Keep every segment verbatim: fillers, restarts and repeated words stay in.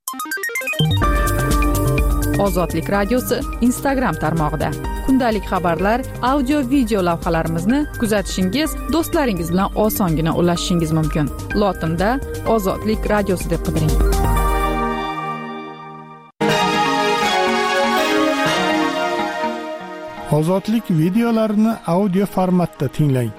Ozodlik radiosi Instagram tarmog'ida kundalik xabarlar, audio video lavhalarimizni kuzatishingiz, do'stlaringiz bilan osongina ulashishingiz mumkin. Lotinda Ozodlik radiosi deb qidiring. Ozodlik videolarini audio formatda tinglang.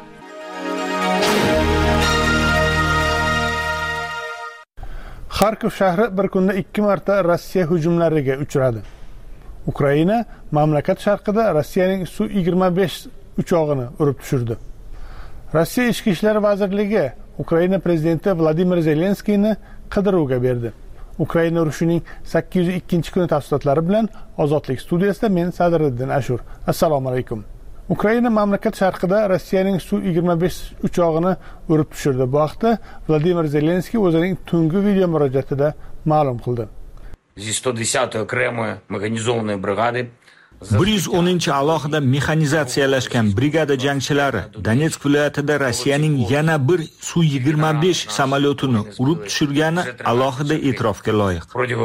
Xarkov shahri bir kunda ikki marta Rossiya hujumlariga uchradi. Ukraina mamlakat sharqida Rossiyaning Su yigirma besh uchog'ini urib tushirdi. Rossiya Ichki ishlar vazirligi Ukraina prezidenti Vladimir Zelenskiyni qidiruvga berdi. Ukraina urushining sakkiz yuz ikkinchi kuni tafsilotlari bilan Ozodlik studiyasida men Sadriddin Ashur. Assalomu alaykum. Ukraina mamlakat sharqida Rossiyaning Su yigirma besh uchog'ini urib tushirdi. Bu haqda Vladimir Zelenskiy o'zining tungi video murojaatida ma'lum qildi. bir yuz o'ninchi alohida mexanizatsiyalashgan brigada jangchilari Donetsk viloyatida Rossiyaning yana bir Su yigirma besh samolyotini urib tushirgani alohida e'tirofga loyiq.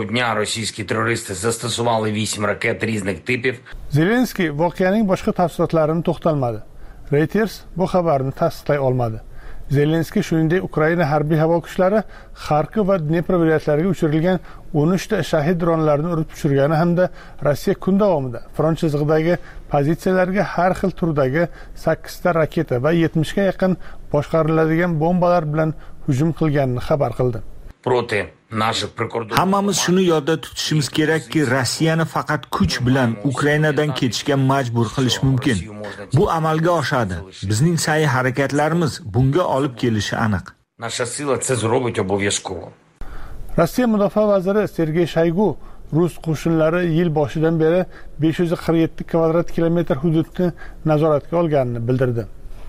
Zelenskiy voqeaning boshqa tafsilotlarini to'xtalmadi. Reuters bu xabarni tasdiqlay olmadi. Zelenskiy shuningdek Ukraina harbiy havo kuchlari Xarkov va Dnepr viloyatlariga uchirilgan o'n uch ta shahid dronlarini urib tushirgani hamda Rossiya kun davomida front chizig'idagi pozitsiyalarga har xil turdagi sakkiz ta raketa va yetmishga yaqin boshqariladigan bombalar bilan hujum qilganini xabar qildi. Hammamiz shuni yodda tutishimiz kerakki, Rossiyani faqat kuch bilan Ukrainadan ketishga majbur qilish mumkin. Bu amalga oshadi. Bizning sa'y harakatlarimiz bunga olib kelishi aniq. Rossiya mudofaa vaziri Sergey Shoygu Rus qo'shinlari yil boshidan beri besh yuz qirq yetti kvadrat kilometr hududni nazoratga olganini bildirdi.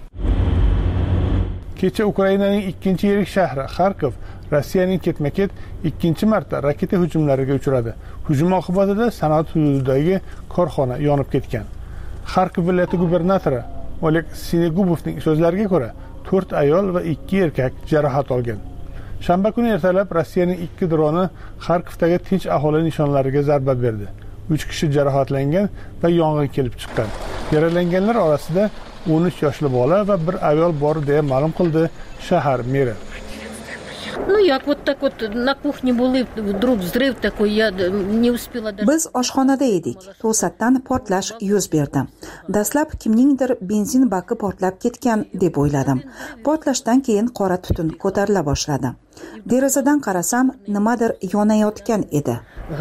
Kecha Ukrainaning ikkinchi yirik shahri Xarkov Rossiyaning ketma-ket ikkinchi marta raketa hujumlariga uchradi. Hujum oqibatida sanoat hududidagi korxona yonib ketgan. Xarkov viloyati gubernatori Oleg Sinegubovning so'zlariga ko'ra, to'rt ayol va ikki erkak jarohat olgan. Shanba kuni ertalab Rossiyaning ikki droni Xarkovdagi tinch aholi nishonlariga zarba berdi. uch kishi jarohatlangan va yong'in kelib chiqqan. Yaralanganlar orasida o'n uch yoshli bola va bir ayol bor deya ma'lum qildi shahar meri. Ну, як вот так вот на кухне были, вдруг взрыв такой, я не успела даже... Biz oshxonada edik. To'satdan portlash yuz berdi. Dastlab kimningdir benzin baki portlab ketgan deb o'yladim. Portlashdan keyin qora tutun ko'tarila boshladi. Derazadan qarasam, nimadir yonayotgan edi.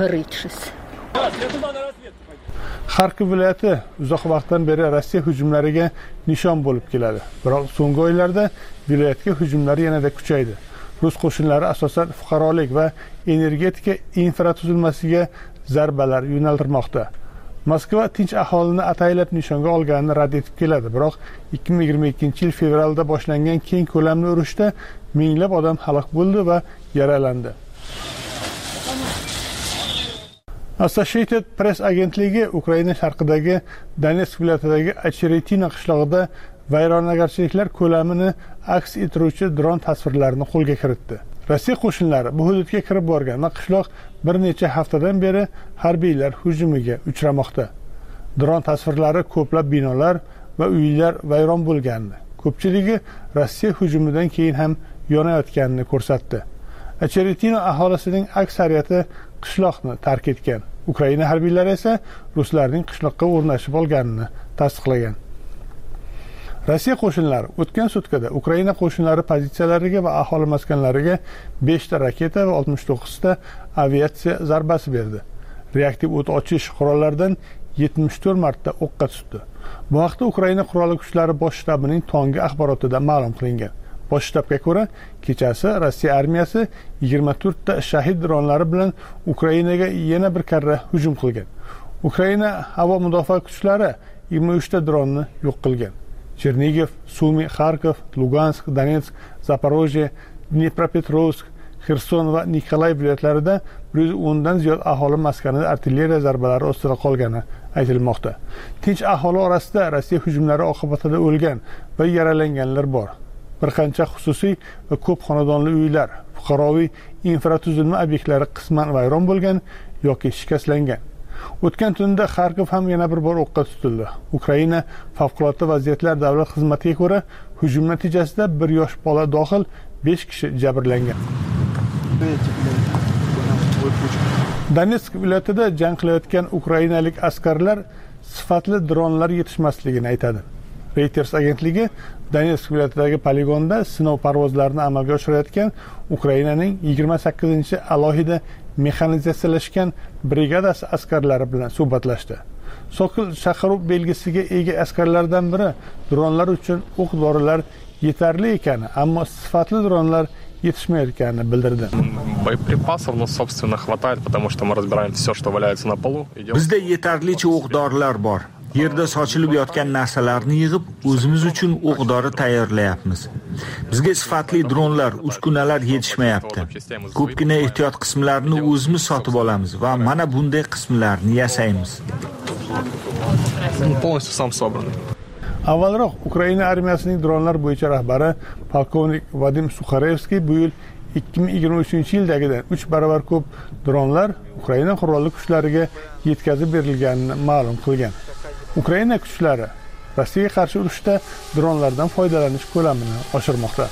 Xarkov viloyati uzoq vaqtdan beri Rossiya hujumlariga nishon bo'lib keladi. Biroq so'nggi oylarda viloyatga hujumlar yanada kuchaydi. Rus qo'shinlari asosan fuqarolik va energetika infratuzilmasiga zarbalar yo'naltirmoqda. Moskva tinch aholini ataylab nishonga olganini rad etib keladi, biroq ikki ming yigirma ikkinchi yil fevralda boshlangan keng ko'lamli urushda minglab odam halok bo'ldi va yaralandi. Associated Press agentligi Ukraina sharqidagi Donetsk viloyatidagi Acheretino qishlog'ida vayronagarchiliklar ko'lamini aks ettiruvchi dron tasvirlarini qo'lga kiritdi. Rossiya qo'shinlari bu hududga kirib borgan va qishloq bir necha haftadan beri harbiylar hujumiga uchramoqda. Dron tasvirlari ko'plab binolar va uylar vayron bo'lgandi. Ko'pchiligi Rossiya hujumidan keyin ham yonayotganini ko'rsatdi. Acheretino aholisining aksariyati qishloqni tark etgan. Ukraina harbiylari esa ruslarning qishloqqa o'rnashib olganini tasdiqlagan. Rossiya qo'shinlari o'tgan sutkada Ukraina qo'shinlari pozitsiyalariga va aholi maskanlariga besh ta raketa va oltmish to'qqiz ta aviatsiya zarbasi berdi. Reaktiv o't ochish qurollaridan yetmish to'rt marta o'qqa tutdi. Bu haqda Ukraina qurolli kuchlari bosh shtabining tongi axborotida ma'lum qilingan. Bosh shtabga ko'ra, kechasi Rossiya armiyasi yigirma to'rt ta shahid dronlari bilan Ukrainaga yana bir karra hujum qilgan. Ukraina havo mudofaa kuchlari yigirma uch ta dronni yo'q qilgan. Chernigiv, Sumi, Xarkov, Lugansk, Donetsk, Zaporojye, Dnepropetrovsk, Xerson va Nikolay viloyatlarida bir yuz o'n dan ziyod aholi maskanida artilleriya zarbalari ostida qolgani aytilmoqda. Tinch aholi orasida Rossiya hujumlari oqibatida o'lgan va yaralanganlar bor. Bir qancha xususiy va ko'p xonadonli uylar, fuqaroviy infratuzilma obyektlari qisman vayron bo'lgan yoki shikastlangan. O'tgan tunda Xarkov ham yana bir bor o'qqa tutildi. Ukraina favqulodda vaziyatlar davlat xizmatiga ko'ra, hujum natijasida bir yosh bola dohil besh kishi jabrlangan. Donetsk viloyatida jang qilayotgan ukrainalik askarlar sifatli dronlar yetishmasligini aytadi. Reuters agentligi Donetsk viloyatidagi poligonda sinov parvozlarini amalga oshirayotgan Ukrainaning yigirma sakkizinchi alohida mexanizatsiyalashgan brigadasi askarlari bilan suhbatlashdi. Sokol chaqiruv belgisiga ega askarlardan biri dronlar uchun o'q-dorilar yetarli ekani, ammo sifatli dronlar yetishmayotganini bildirdi. Боеприпасов, ну, собственно, хватает, потому что мы разбираем все, что валяется на полу. Bizda yetarlicha o'q-dorilar bor. Yerda sochilib yotgan narsalarni yig'ib, o'zimiz uchun o'q-dori tayyorlayapmiz. Bizga sifatli dronlar, uskunalar yetishmayapti. Ko'pgina ehtiyot qismlarini o'zimiz sotib olamiz va mana bunday qismlarni yasaymiz. Полностью сам собранный. Avvalroq Ukraina armiyasining dronlar bo'yicha rahbari polkovnik Vadim Sukharevskiy bu yil ikki ming yigirma uchinchi yildagidan uch barobar ko'p dronlar Ukraina qurolli kuchlariga yetkazib berilganini ma'lum qilgan. Ukraina kuchlari Rossiyaga qarshi urushda dronlardan foydalanish ko'lamini oshirmoqda.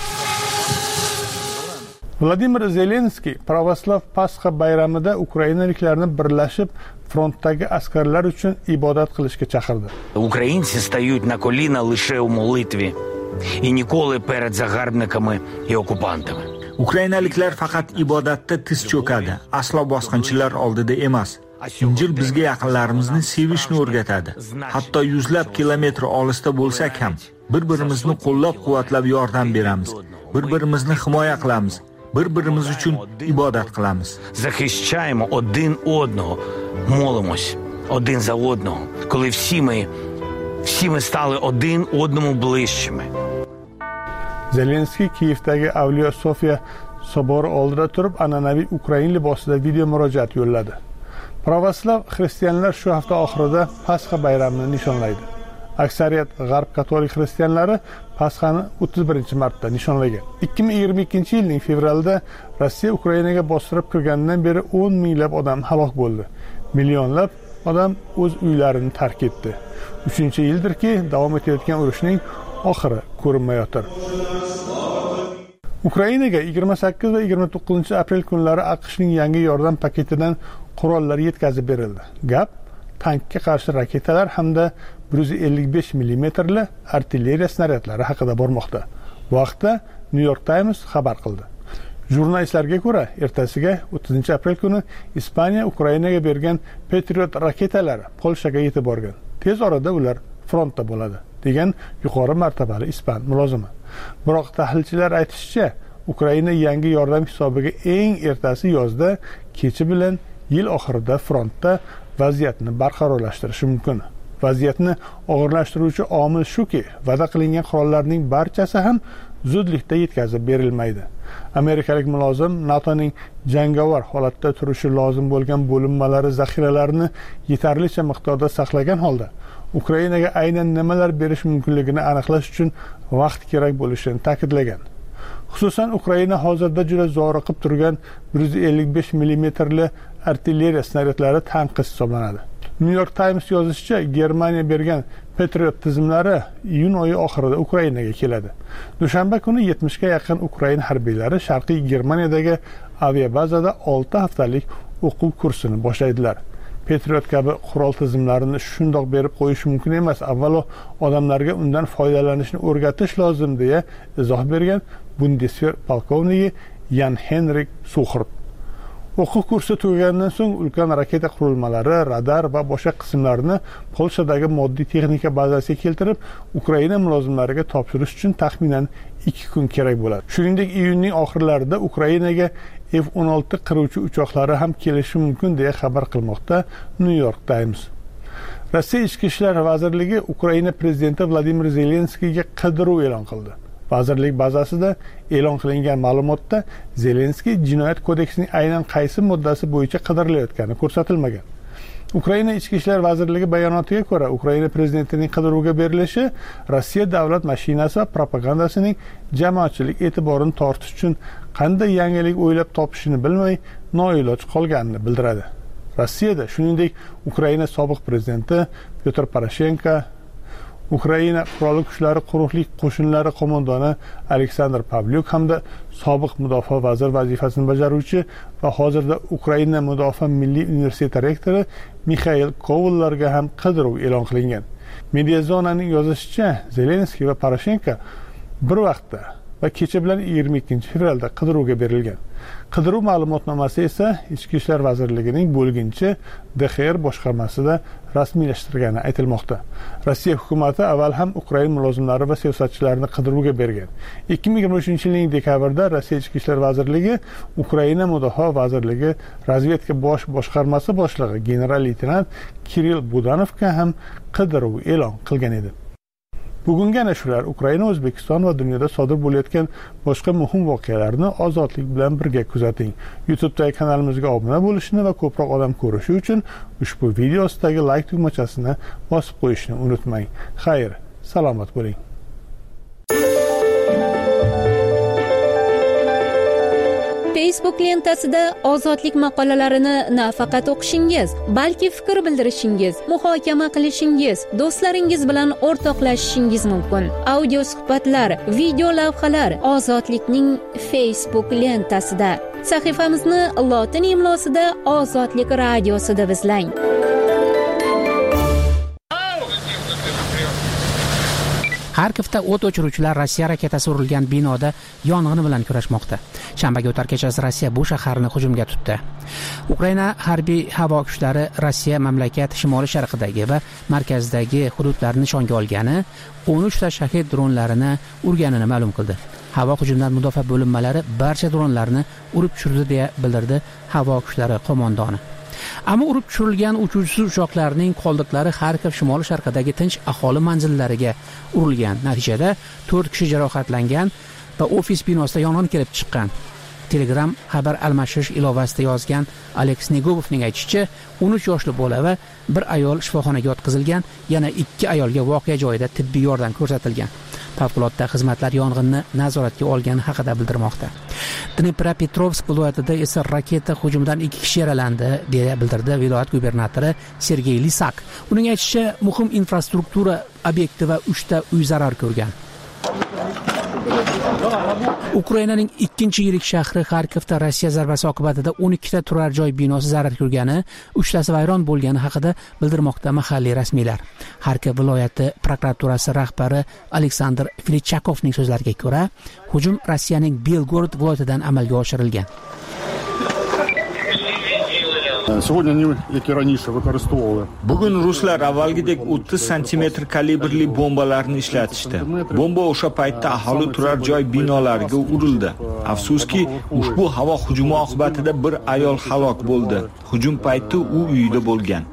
Vladimir Zelenskiy Pravoslav Pasxa bayramida ukrainaliklarni birlashib frontdagi askarlar uchun ibodat qilishga chaqirdi. Українці стають на коліна лише у молитві і ніколи перед загарбниками і окупантами. Ukrainaliklar faqat ibodatda tiz cho'kadi, aslo bosqinchilar oldida emas. Injil bizga yaqinlarimizni sevishni o'rgatadi. Hatto yuzlab kilometr olisda bo'lsak ham bir-birimizni qo'llab-quvvatlab yordam beramiz. Bir-birimizni himoya qilamiz. Bir-birimiz uchun ibodat qilamiz. Захищаємо один одного, молимось один за одного. Коли всі ми всі ми стали один одному ближчими. Zelenskiy Kiyevdagi Avliyo Sofiya sobori oldida turib, an'anaviy ukrain libosida video murojaat yo'lladi. Pravoslav xristianlar shu hafta oxirida Pasxa bayramini nishonlaydi. Aksariyat g'arb katolik xristianlari Pasxani o'ttiz birinchi martda nishonlagan. ikki ming yigirma ikkinchi yilning fevralida Rossiya Ukrainaga bostirib kirganidan beri o'n minglab odam halok bo'ldi. Millionlab odam o'z uylarini tark etdi. uchinchi yildirki, davom etayotgan urushning oxiri ko'rinmayotir. Ukrainaga yigirma sakkiz va yigirma to'qqizinchi aprel kunlari AQShning yangi yordam paketidan qurollar yetkazib berildi. Gap tankga qarshi raketalar hamda bir yuz ellik besh millimetrli artilleriya snaryadlari haqida bormoqda. Bu haqda New York Times xabar qildi. Jurnalistlarga ko'ra, ertasiga o'ttizinchi aprel kuni Ispaniya Ukrainaga bergan Patriot raketalari Polshaga yetib borgan. Tez orada ular frontda bo'ladi, degan yuqori martabali ispan mulozimi. Biroq tahlilchilar aytishicha, Ukraina yangi yordam hisobiga eng ertasi yozda kechi bilan yil oxirida frontda vaziyatni barqarorlashtirishi mumkin. Vaziyatni og'irlashtiruvchi omil shuki, va'da qilingan qurollarning barchasi ham zudlikda yetkazib berilmaydi. Amerikalik mulozim NATOning jangovar holatda turishi lozim bo'lgan bo'linmalari zaxiralarini yetarlicha miqdorda saqlagan holda Ukrainaga aynan nimalar berish mumkinligini aniqlash uchun vaqt kerak bo'lishini ta'kidlagan. Xususan, Ukraina hozirda juda zoriqib turgan bir yuz ellik besh millimetrli artilleriya snaryadlari tanqis hisoblanadi. New York Times yozishicha, Germaniya bergan Patriot tizimlari iyun oyi oxirida Ukrainaga keladi. Dushanba kuni yetmishga yaqin Ukraina harbiylari Sharqiy Germaniyadagi aviabazada olti haftalik o'quv kursini boshlaydilar. Patriot kabi qurol tizimlarini shundoq berib qo'yish mumkin emas. Avvalo odamlarga undan foydalanishni o'rgatish lozim, deya izoh bergan Bundeswehr polkovniki Jan Henrik Suchert. O'quv kursi tugagandan so'ng ulkan raketa qurilmalari, radar va boshqa qismlarini Polshadagi moddiy texnika bazasiga keltirib, Ukraina mulozimlariga topshirish uchun taxminan ikki kun kerak bo'ladi. Shuningdek, iyunning oxirlarida Ukrainaga F o'n olti qiruvchi uchoqlari ham kelishi mumkin, deya xabar qilmoqda New York Times. Rossiya Ichki ishlar vazirligi Ukraina prezidenti Vladimir Zelenskiyga qidiruv e'lon qildi. Vazirlik bazasida e'lon qilingan ma'lumotda Zelenskiy jinoyat kodeksining aynan qaysi moddasi bo'yicha qidirilayotgani ko'rsatilmagan. Ukraina ichki ishlar vazirligi bayonotiga ko'ra, Ukraina prezidentining qidiruvga berilishi Rossiya davlat mashinasi va propagandasining jamoatchilik e'tiborini tortish uchun qanday yangilik o'ylab topishini bilmay noiloj qolganini bildiradi. Rossiyada, shuningdek, Ukraina sobiq prezidenti Pyotr Poroshenko, Ukraina qurolli kuchlari quruqlik qo'shinlari qo'mondoni Aleksandr Pavlyuk hamda sobiq mudofaa vaziri vazifasini bajaruvchi va hozirda Ukraina Mudofaa milliy universiteti rektori Mixail Kovallarga ham qidiruv e'lon qilingan. Mediazonaning yozishicha, Zelenskiy va Poroshenko bir vaqtda va kecha bilan yigirma ikkinchi fevralda qidiruvga berilgan. Qidiruv ma'lumotnomasi esa Ichki ishlar vazirligining bo'lginchi D X R boshqarmasida rasmiylashtirgani aytilmoqda. Rossiya hukumati avval ham Ukraina mulozimlari va siyosatchilarini qidiruvga bergan. ikki ming yigirma uchinchi yilning dekabrda Rossiya Ichki ishlar vazirligi Ukraina Mudofaa vazirligi razvedka bosh boshqarmasi boshlig'i general-leytenant Kirill Budanovga ham qidiruv e'lon qilgan edi. Bugungi ana shular Ukraina, O'zbekiston va dunyoda sodir bo'layotgan boshqa muhim voqealarni ozodlik bilan birga kuzating. YouTube'dagi kanalimizga obuna bo'lishni va ko'proq odam ko'rishi uchun ushbu video ostidagi like tugmachasini bosib qo'yishni unutmang. Xayr, salomat bo'ling. Facebook lentasida ozodlik maqolalarini nafaqat o'qishingiz, balki fikr bildirishingiz, muhokama qilishingiz, do'stlaringiz bilan o'rtoqlashishingiz mumkin. Audio suhbatlar, video lavhalar Ozodlikning Facebook lentasida. Sahifamizni lotin imlosida Ozodlik radiosida izlang. Xarkovda o't o'chiruvchilar Rossiya raketasi urilgan binoda yong'in bilan kurashmoqda. Shanbaga o'tar kechasi Rossiya bu shaharni hujumga tutdi. Ukraina harbiy havo kuchlari Rossiya mamlakat shimoli sharqidagi va markazidagi hududlarni nishonga olgani, o'n uch ta shahid dronlarini urganini ma'lum qildi. Havo hujumidan mudofaa bo'linmalari barcha dronlarni urib tushirdi deya bildirdi havo kuchlari qo'mondoni. Ammo urib tushirilgan uchuvchisiz uchoqlarning qoldiqlari Xarkov shimoli sharqidagi tinch aholi manzillariga urilgan. Natijada to'rt kishi jarohatlangan va ofis binosida yong'in kelib chiqqan. Telegram xabar almashish ilovasida yozgan Aleks Negovovning aytishicha, o'n uch yoshli bola va bir ayol shifoxonaga yotqizilgan, yana ikki ayolga voqea joyida tibbiy yordam ko'rsatilgan. Favqulodda xizmatlar yong'inni nazoratga olgani haqida bildirmoqda. Dnepropetrovsk viloyatida esa raketa hujumidan ikki kishi yaralandi, deya bildirdi viloyat gubernatori Sergey Lisak. Uning aytishicha, muhim infrastruktura obyekti va uch ta uy zarar ko'rgan. Ukrainaning ikkinchi yirik shahri Xarkovda Rossiya zarbasi oqibatida o'n ikki ta turar joy binosi zarar ko'rgani, uch tasi vayron bo'lgani haqida bildirmoqda mahalliy rasmiylar. Xarkov viloyati prokuraturasi rahbari Aleksandr Filichakovning so'zlariga ko'ra, hujum Rossiyaning Belgorod viloyatidan amalga oshirilgan. Bugun ruslar avvalgidek o'ttiz santimetr kalibrli bombalarni ishlatishdi. Bomba o'sha paytda aholi turar joy binolariga urildi. Afsuski, ushbu havo hujumi oqibatida bir ayol halok bo'ldi. Hujum payti u uyida bo'lgan.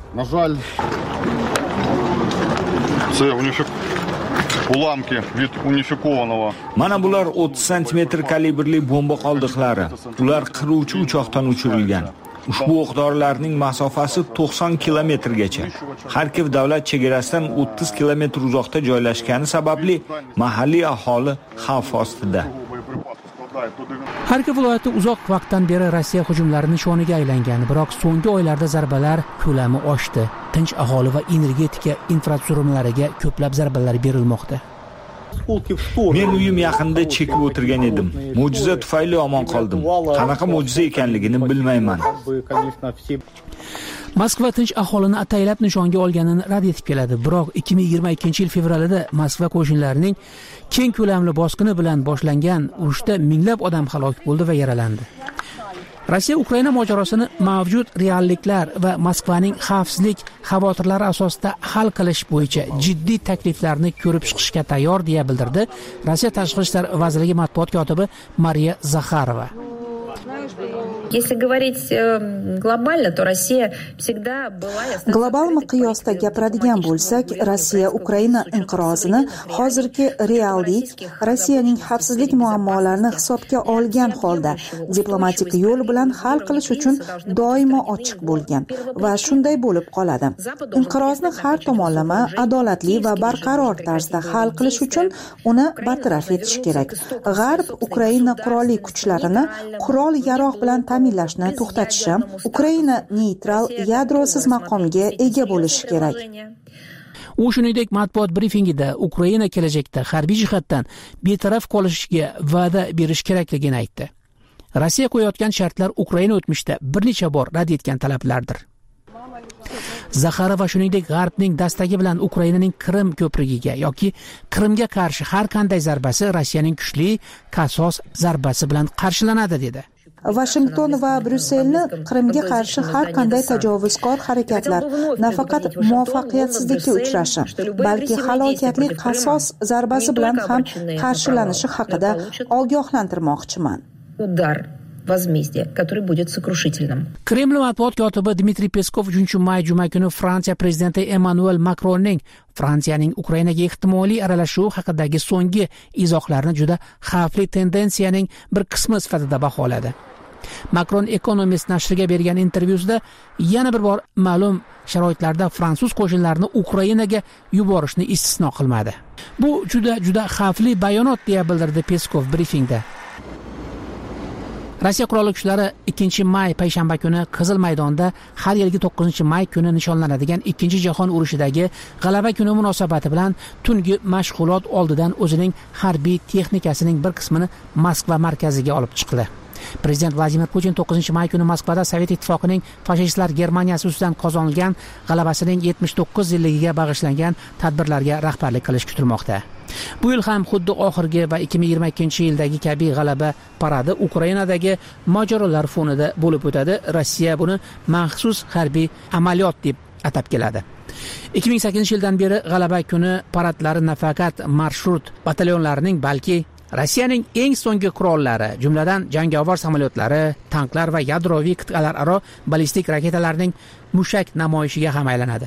Mana bular o'ttiz santimetr kalibrli bomba qoldiqlari. Ular qiruvchi uchoqdan uchirilgan. Ushbu o'q-dorilarning masofasi to'qson kilometrgacha. Xarkov davlat chegarasidan o'ttiz kilometr uzoqda joylashgani sababli mahalliy aholi xavf ostida. Xarkov viloyati uzoq vaqtdan beri Rossiya hujumlari nishoniga aylangan, biroq so'nggi oylarda zarbalar ko'lami oshdi. Tinch aholi va energetika infratuzilmalariga ko'plab zarbalar berilmoqda. Men uyim yaqinida chekib o'tirgan edim. Mo'jiza tufayli omon qoldim. Qanaqa mo'jiza ekanligini bilmayman. Moskva tinch aholini ataylab nishonga olganini rad etib keladi. Biroq ikki ming yigirma ikkinchi yil fevralida Moskva qo'shinlarining keng ko'lamli bosqini bilan boshlangan urushda minglab odam halok bo'ldi va yaralandi. Rossiya Ukraina mojarosini mavjud realliklar va Moskvaning xavfsizlik xavotirlari asosida hal qilish bo'yicha jiddiy takliflarni ko'rib chiqishga tayyor, deya bildirdi Rossiya Tashqi ishlar vazirligi matbuot kotibi Mariya Zakharova. Если говорить глобально, то Россия всегда была... Global miqyosda gapiradigan bo'lsak, Rossiya Ukraina inqirozini hozirgi reallik, Rossiyaning xavfsizlik muammolarini hisobga olgan holda diplomatik yo'l bilan hal qilish uchun doimo ochiq bo'lgan va shunday bo'lib qoladi. Inqirozni har tomonlama, adolatli va barqaror tarzda hal qilish uchun uni bartaraf etish kerak. G'arb Ukraina qurolli kuchlarini qurol-yarog' bilan ta'minlashni to'xtatishi, Ukraina neytral yadrosiz maqomga ega bo'lishi kerak. U shuningdek matbuot brifingida Ukraina kelajakda harbiy jihatdan betaraf qolishiga va'da berish kerakligini aytdi. Rossiya qo'yayotgan shartlar Ukraina o'tmishda bir necha bor rad etgan talablardir. Zaxarova shuningdek G'arbning dastagi bilan Ukrainaning Qrim ko'prigiga yoki Qrimga qarshi har qanday zarbasi Rossiyaning kuchli qasos zarbasi bilan qarshilanadi dedi. Washington va Bryusselni Qrimga qarshi har qanday tajovuzkor harakatlar nafaqat muvaffaqiyatsizlikka uchrashi, balki halokatli qasos zarbasi bilan ham qarshilanishi haqida ogohlantirmoqchiman. Udar возмездия, который будет сокрушительным. Kreml matbuot kotibi Dmitriy Peskov uchinchi may juma kuni Fransiya prezidenti Emmanuel Macronning Fransiyaning Ukrainaga ehtimoliy aralashuvi haqidagi so'nggi izohlarini juda xavfli tendensiyaning bir qismi sifatida baholadi. Macron Economist nashriga bergan intervyusida yana bir bor ma'lum sharoitlarda fransuz qo'shinlarini Ukrainaga yuborishni istisno qilmadi. Bu juda juda xavfli bayonot deya bildirdi Peskov brifingda. Rossiya qurolli kuchlari ikkinchi may payshanba kuni Qizil maydonda har yilgi to'qqizinchi may kuni nishonlanadigan ikkinchi jahon urushidagi g'alaba kuni munosabati bilan tungi mashg'ulot oldidan o'zining harbiy texnikasining bir qismini Moskva markaziga olib chiqdi. Prezident Vladimir Putin to'qqizinchi may kuni Moskvada Sovet ittifoqining fashistlar Germaniyasi ustidan qozonilgan g'alabasining yetmish to'qqiz yilligiga bag'ishlangan tadbirlarga rahbarlik qilish kutilmoqda. Bu yil ham xuddi oxirgi va ikki ming yigirma ikkinchi yildagi kabi g'alaba paradi Ukrainadagi mojarolar fonida bo'lib o'tadi. Rossiya buni maxsus harbiy amaliyot deb atab keladi. ikki ming sakkizinchi yildan beri g'alaba kuni paradlari nafaqat marshrut batalyonlarining, balki Rossiyaning eng so'nggi qurollari, jumladan jangovar samolyotlari, tanklar va yadroviy qit'alararo ballistik raketalarning mushak namoyishiga ham aylanadi.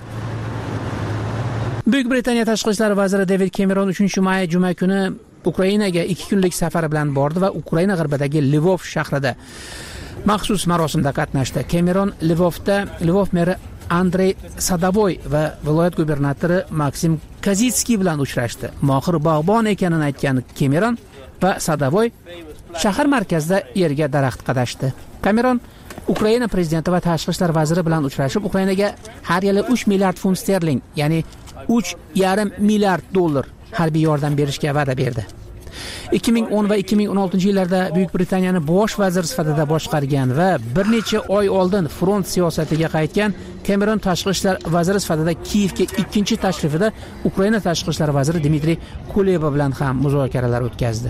Buyuk Britaniya tashqi ishlar vaziri David Cameron uchinchi may juma kuni Ukrainaga ikki kunlik safar bilan bordi va Ukraina g'arbidagi Lvov shahrida maxsus marosimda qatnashdi. Cameron Lvovda Lvov meri Andrey Sadavoy va viloyat gubernatori Maksim Kazitskiy bilan uchrashdi. Mohir bog'bon ekanini aytgan Cameron va Sadavoy shahar markazida yerga daraxt qadashdi. Cameron Ukraina prezidenti va tashqi ishlar vaziri bilan uchrashib, Ukrainaga har yili uch milliard funt sterling, ya'ni uch yarim milliard dollar harbiy yordam berishga va'da berdi. ikki ming o'n va ikki ming o'n oltinchi yillarda Buyuk Britaniyani bosh vazir sifatida boshqargan va bir necha oy oldin front siyosatiga qaytgan Cameron tashqi ishlar vaziri sifatida Kiyevga ikkinchi tashrifida Ukraina tashqi ishlar vaziri Dmitriy Kuleba bilan ham muzokaralar o'tkazdi.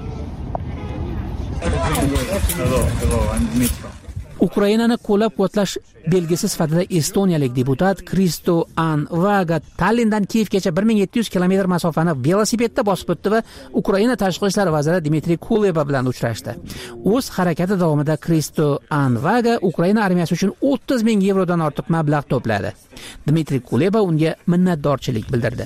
Ukrainani qo'llab-quvvatlash belgisi sifatida estoniyalik deputat Kristo Anvaga Tallindan Kiyevgacha bir ming yetti yuz kilometr masofani velosipedda bosib o'tdi va Ukraina tashqi ishlar vaziri Dmitriy Kuleba bilan uchrashdi. O'z harakati davomida Kristo Anvaga Ukraina armiyasi uchun o'ttiz ming yevrodan ortiq mablag' to'pladi. Dmitriy Kuleba unga minnatdorchilik bildirdi.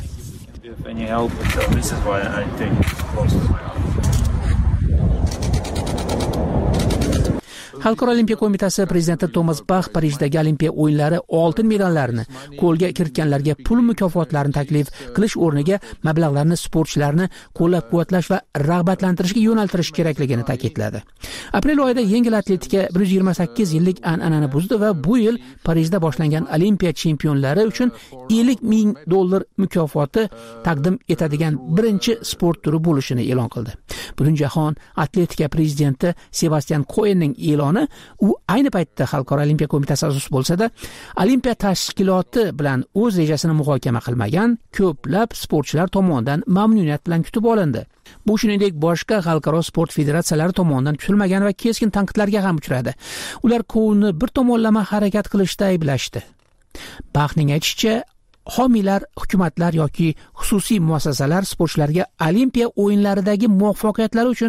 Xalqaro olimpiya qo'mitasi prezidenti Tomas Bach Parijdagi Olimpiya o'yinlari oltin medallarini qo'lga kiritganlarga pul mukofotlarini taklif qilish o'rniga mablag'larni sportchilarni qo'llab-quvvatlash va rag'batlantirishga yo'naltirish kerakligini ta'kidladi. Aprel oyida yengil atletika bir yuz yigirma sakkiz yillik an'anani buzdi va bu yil Parijda boshlangan Olimpiya chempionlari uchun ellik ming dollar mukofoti taqdim etadigan birinchi sport turi bo'lishini e'lon qildi. Butunjahon atletika prezidenti Sebastian Cohenning e'loni, u ayni paytda Xalqaro olimpiya qo'mitasi a'zosi bo'lsa-da, olimpiya tashkiloti bilan o'z rejasini muhokama qilmagan ko'plab sportchilar tomonidan mamnuniyat bilan kutib olindi. Bu shuningdek boshqa xalqaro sport federatsiyalari tomonidan kutilmagan va keskin tanqidlarga ham uchradi. Ular Cohenni bir tomonlama harakat qilishda ayblashdi. Baxtning aytishicha, homiylar, hukumatlar yoki xususiy muassasalar sportchilarga olimpiya o'yinlaridagi muvaffaqiyatlari uchun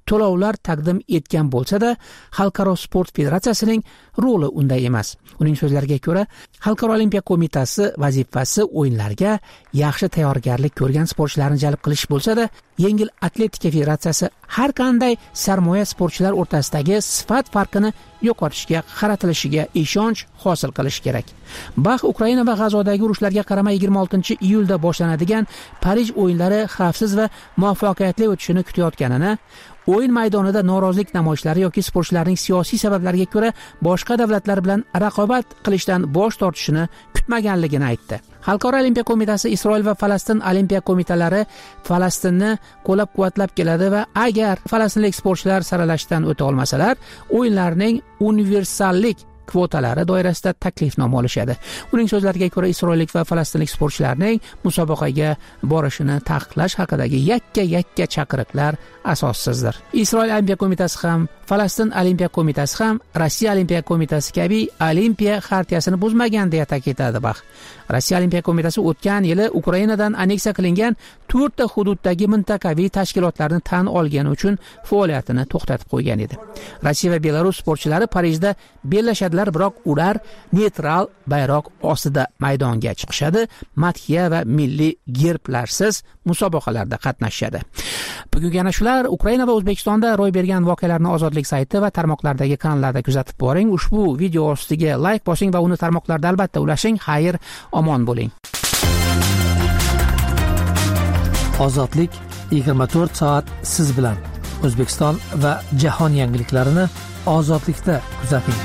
to'lovlar taqdim etgan bo'lsa-da, Xalqaro sport federatsiyasining roli unday emas. Uning so'zlariga ko'ra, Xalqaro olimpiya qo'mitasi vazifasi o'yinlarga yaxshi tayyorgarlik ko'rgan sportchilarni jalb qilish bo'lsa-da, yengil atletika federatsiyasi har qanday sarmoya sportchilar o'rtasidagi sifat farqini yo'qotishga qaratilishiga ishonch hosil qilish kerak. Bax, Ukraina va G'azodagi urushlarga qaramay yigirma oltinchi iyulda boshlanadigan Parij o'yinlari xavfsiz va muvaffaqiyatli o'tishini kutayotganini, o'yin maydonida norozilik namoyishlari yoki sportchilarning siyosiy sabablarga ko'ra boshqa davlatlar bilan raqobat qilishdan bosh tortishini kutmaganligini aytdi. Xalqaro olimpiya qo'mitasi Isroil va Falastin olimpiya qo'mitalari Falastinni qo'llab-quvvatlab keladi va agar falastinlik sportchilar saralashdan o'ta olmasalar, o'yinlarning universallik kvotalari doirasida taklifnoma olishadi. Uning so'zlariga ko'ra, isroillik va falastinlik sportchilarning musobaqaga borishini taqiqlash haqidagi yakka-yakka chaqiriqlar asossizdir. Isroil olimpiya qo'mitasi ham, Falastin olimpiya qo'mitasi ham Rossiya olimpiya qo'mitasi kabi olimpiya xartiyasini buzmagan deya ta'kidladi Bax. Rossiya olimpiya qo'mitasi o'tgan yili Ukrainadan aneksiya qilingan to'rtta hududdagi mintaqaviy tashkilotlarni tan olgani uchun faoliyatini to'xtatib qo'ygan edi. Rossiya va Belarus sportchilari Parijda bellashadilar, biroq ular neytral bayroq ostida maydonga chiqishadi, madhiya va milliy gerblarsiz musobaqalarda qatnashadi. Bugungi ana shular. Ukraina va O'zbekistonda ro'y bergan voqealarni Ozodlik sayti va tarmoqlardagi kanallarda kuzatib boring. Ushbu video ostiga like bosing va uni tarmoqlarda albatta ulashing. Xayr, omon bo'ling. Ozodlik yigirma to'rt soat siz bilan. O'zbekiston va jahon yangiliklarini Ozodlikda kuzating.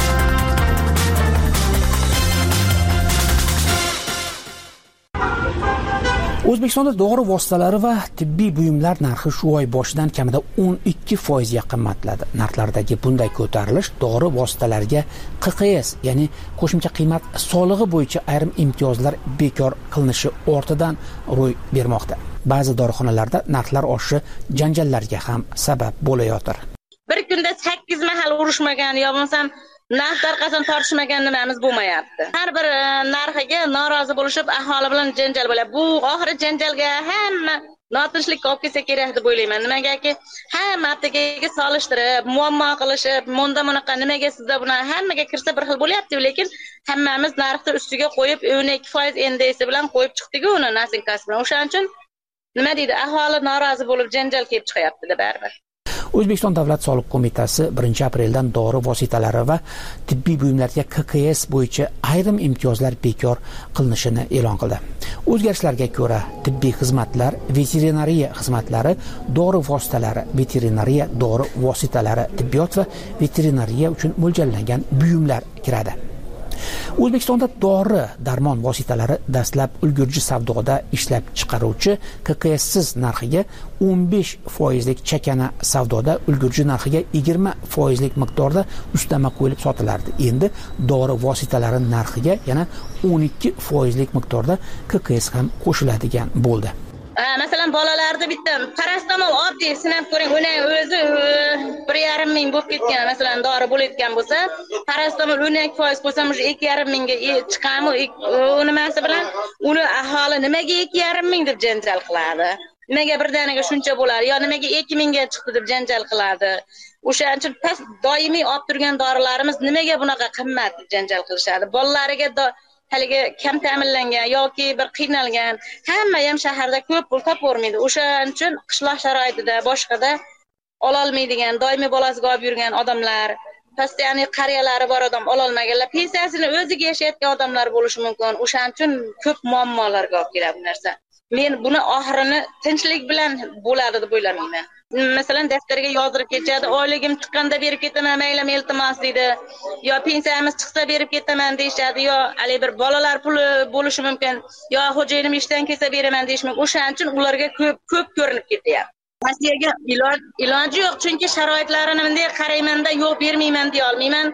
O'zbekistonda dori vositalari va tibbiy buyumlar narxi shu oy boshidan kamida o'n ikki foiz ga qimmatladi. Narxlardagi bunday ko'tarilish dori vositalariga Q Q S, ya'ni qo'shimcha qiymat solig'i bo'yicha ayrim imtiyozlar bekor qilinishi ortidan ro'y bermoqda. Ba'zi dorixonalarda narxlar oshishi janjallarga ham sabab bo'layotir. Bir kunda sakkiz mahal urushmagan yo bo'lmasam narx tarqasan tortishmagan nimamiz bo'lmayapti. Har bir narxiga norozi bo'lishib aholi bilan janjal bo'ladi. Bu oxiri janjalga hamma notinchlikka olib kelsa kerak deb o'ylayman. Nimagaki hamma aptekaga solishtirib, muammo qilishib, munda bunaqa nimaga sizda buni hammaga kirsa bir xil bo'lyapti, lekin hammamiz narxni ustiga qo'yib o'n ikki foiz endesi bilan qo'yib chiqdik-ku uni nasinkasi bilan. O'shaning uchun nima deydi, aholi norozi bo'lib janjal kelib chiqyapti deb baribir. O'zbekiston Davlat soliq qo'mitasi birinchi apreldan dori vositalari va tibbiy buyumlarga Q Q S bo'yicha ayrim imtiyozlar bekor qilinishini e'lon qildi. O'zgarishlarga ko'ra, tibbiy xizmatlar, veterinariya xizmatlari, dori vositalari, veterinariya dori vositalari, tibbiyot va veterinariya uchun mo'ljallangan buyumlar kiradi. O'zbekistonda dori darmon vositalari dastlab ulgurji savdoda ishlab chiqaruvchi Q Q S siz narxiga o'n besh foizlik chakana savdoda ulgurji narxiga yigirma foizlik miqdorda ustama qo'yilib sotilardi. Endi dori vositalari narxiga yana o'n ikki foizlik miqdorda Q Q S ham qo'shiladigan bo'ldi. Masalan, bolalarda bitta parastamol oddiy sinab ko'ring, uni o'zi bir yarim ming bo'lib ketgan, masalan, dori bo'layotgan bo'lsa, parastamol o'n ikki foiz qo'ysam, o'sha ikki yarim mingga chiqami, u nimasi bilan uni aholi nimaga ikki yarim ming deb janjal qiladi? Nimaga birdaniga shuncha bo'ladi? Yo nimaga ikki mingga chiqdi deb janjal qiladi? O'shaning uchun past doimiy olib turgan dorilarimiz nimaga bunaqa qimmat deb janjal qilishadi? Bolalariga haligi kam ta'minlangan yoki bir qiynalgan hamma ham shaharda ko'p pul topavermaydi. O'shaning uchun qishloq sharoitida boshqada ola olmaydigan, doimiy bolasiga olib yurgan odamlar, pastiyani qariyalari bor odam ola olmaganlar, pensiyasini o'ziga yashayotgan odamlar bo'lishi mumkin. O'shaning uchun ko'p muammolarga olib keladi bu narsa. Men buni oxirini tinchlik bilan bo'ladi deb o'ylamayman. Masalan, daftarga yozdirib ketadi, oyligim chiqqanda berib ketaman, maylim iltimos deydi. Yo pensiyamiz chiqsa berib ketaman deyshadi, yo hali bir bolalar puli bo'lishi mumkin, yo xo'jayinim ishdan kelsa beraman deyish mumkin. O'shaning uchun ularga ko'p ko'p ko'rinib ketyapti. Rossiyaga iloj iloji yo'q, chunki sharoitlarini bunday qarayman-da, yo'q bermayman deya olmayman.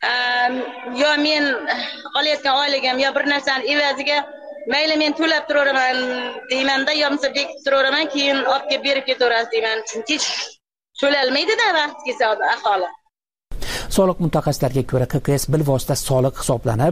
Yo men olayotgan oyligim yo bir narsani evaziga mayli men to'lab turaveraman deyman-da, yo bo'lmasa bekitib turaveraman, keyin olib kelib berib ketaverasiz deyman. Chunki to'lalmaydi-da vaqt kelsa aholi. Soliq mutaxassislariga ko'ra, Q Q S bilvosita soliq hisoblanib,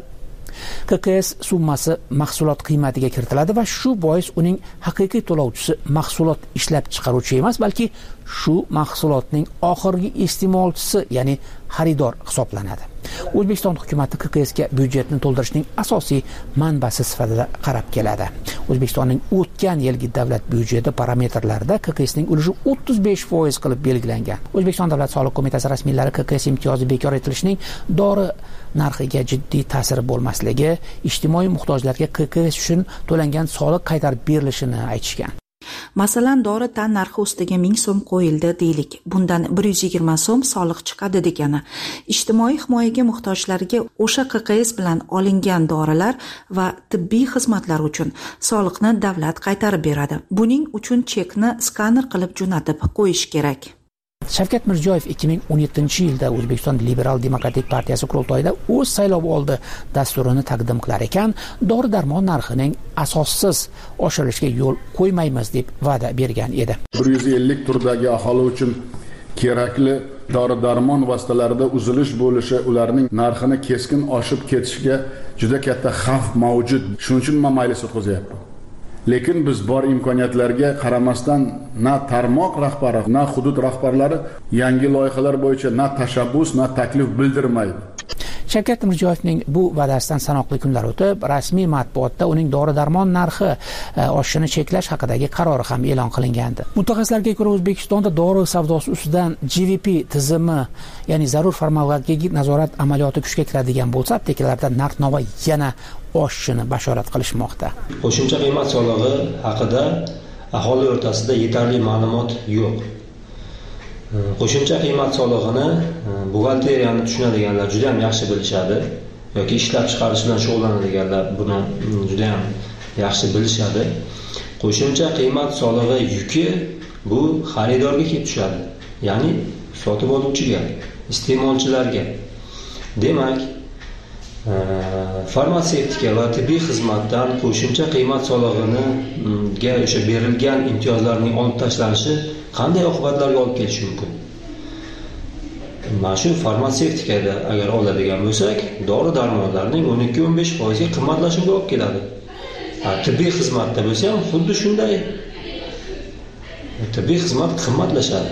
K K S summasi mahsulot qiymatiga kiritiladi va shu bois uning haqiqiy to'lovchisi mahsulot ishlab chiqaruvchi emas, balki shu mahsulotning oxirgi iste'molchisi, ya'ni xaridor hisoblanadi. O'zbekiston hukumatı K K S ga byudjetni to'ldirishning asosiy manbasi sifatida qarab keladi. O'zbekistonning o'tgan yilgi davlat byudjeti parametrlarida K K S ning ulushi o'ttiz besh foiz qilib belgilangan. O'zbekiston Davlat soliq qo'mitasi rasmiylari K K S imtiyozi bekor etilishining dori narxiga jiddiy ta'siri bo'lmasligi, ijtimoiy muhtojlarga K K S uchun to'langan soliq qaytarib berilishini aytishgan. Masalan, dori tan narxi ustiga ming so'm qo'yildi deylik. Bundan bir yuz yigirma so'm soliq chiqadi degani. Ijtimoiy himoyaga muhtojlarga o'sha K K S bilan olingan dorilar va tibbiy xizmatlar uchun soliqni davlat qaytarib beradi. Buning uchun chekni skaner qilib jo'natib qo'yish kerak. Shavkat Mirziyoyev ikki ming o'n yettinchi yilda O'zbekiston Liberal Demokratik partiyasi qurultoyida o'z saylovoldi dasturini taqdim qilar ekan, dori-darmon narxining asossiz oshirilishiga yo'l qo'ymaymiz deb va'da bergan edi. bir yuz ellik turdagi aholi uchun kerakli dori-darmon vositalarida uzilish bo'lishi ularning narxini keskin oshib ketishiga juda katta xavf mavjud. Shuning uchun men maylis o'tkazyapman. Lekin biz bor imkoniyatlarga qaramasdan na tarmoq rahbari, na hudud rahbarlari yangi loyihalar bo'yicha na tashabbus, na taklif bildirmaydi. Shavkat Mirziyoyevning bu va'dasidan sanoqli kunlar o'tib, rasmiy matbuotda uning dori-darmon narxi oshishini cheklash haqidagi qarori ham e'lon qilingandi. Mutaxassislarga ko'ra, O'zbekistonda dori savdosi ustidan G V P tizimi, ya'ni zarur farmakologik nazorat amaliyoti kuchga kiradigan bo'lsa, aptekalarda narx-navo yana oshishini bashorat qilishmoqda. Qo'shimcha qiymat solig'i haqida aholi o'rtasida yetarli ma'lumot yo'q. Qo'shimcha qiymat solig'ini buxgalteriyani tushunadiganlar juda ham yaxshi bilishadi yoki ishlab chiqarish bilan shug'ullanadiganlar buni juda ham yaxshi bilishadi. Qo'shimcha qiymat solig'i yuki bu xaridorga kelib tushadi, ya'ni sotib oluvchiga, iste'molchilarga. Demak, farmatsevtika va tibbiy xizmatdan qo'shimcha qiymat solig'iga o'sha berilgan imtiyozlarning olib tashlanishi qanday oqibatlarga olib kelishi mumkin? Mana shu farmatsevtikada agar oladigan bo'lsak, dori-darmonlarning o'n ikki o'n besh foiz ga qimmatlashiga olib keladi. Tibbiy xizmatda bo'lsa ham xuddi shunday. Tibbiy xizmat qimmatlashadi.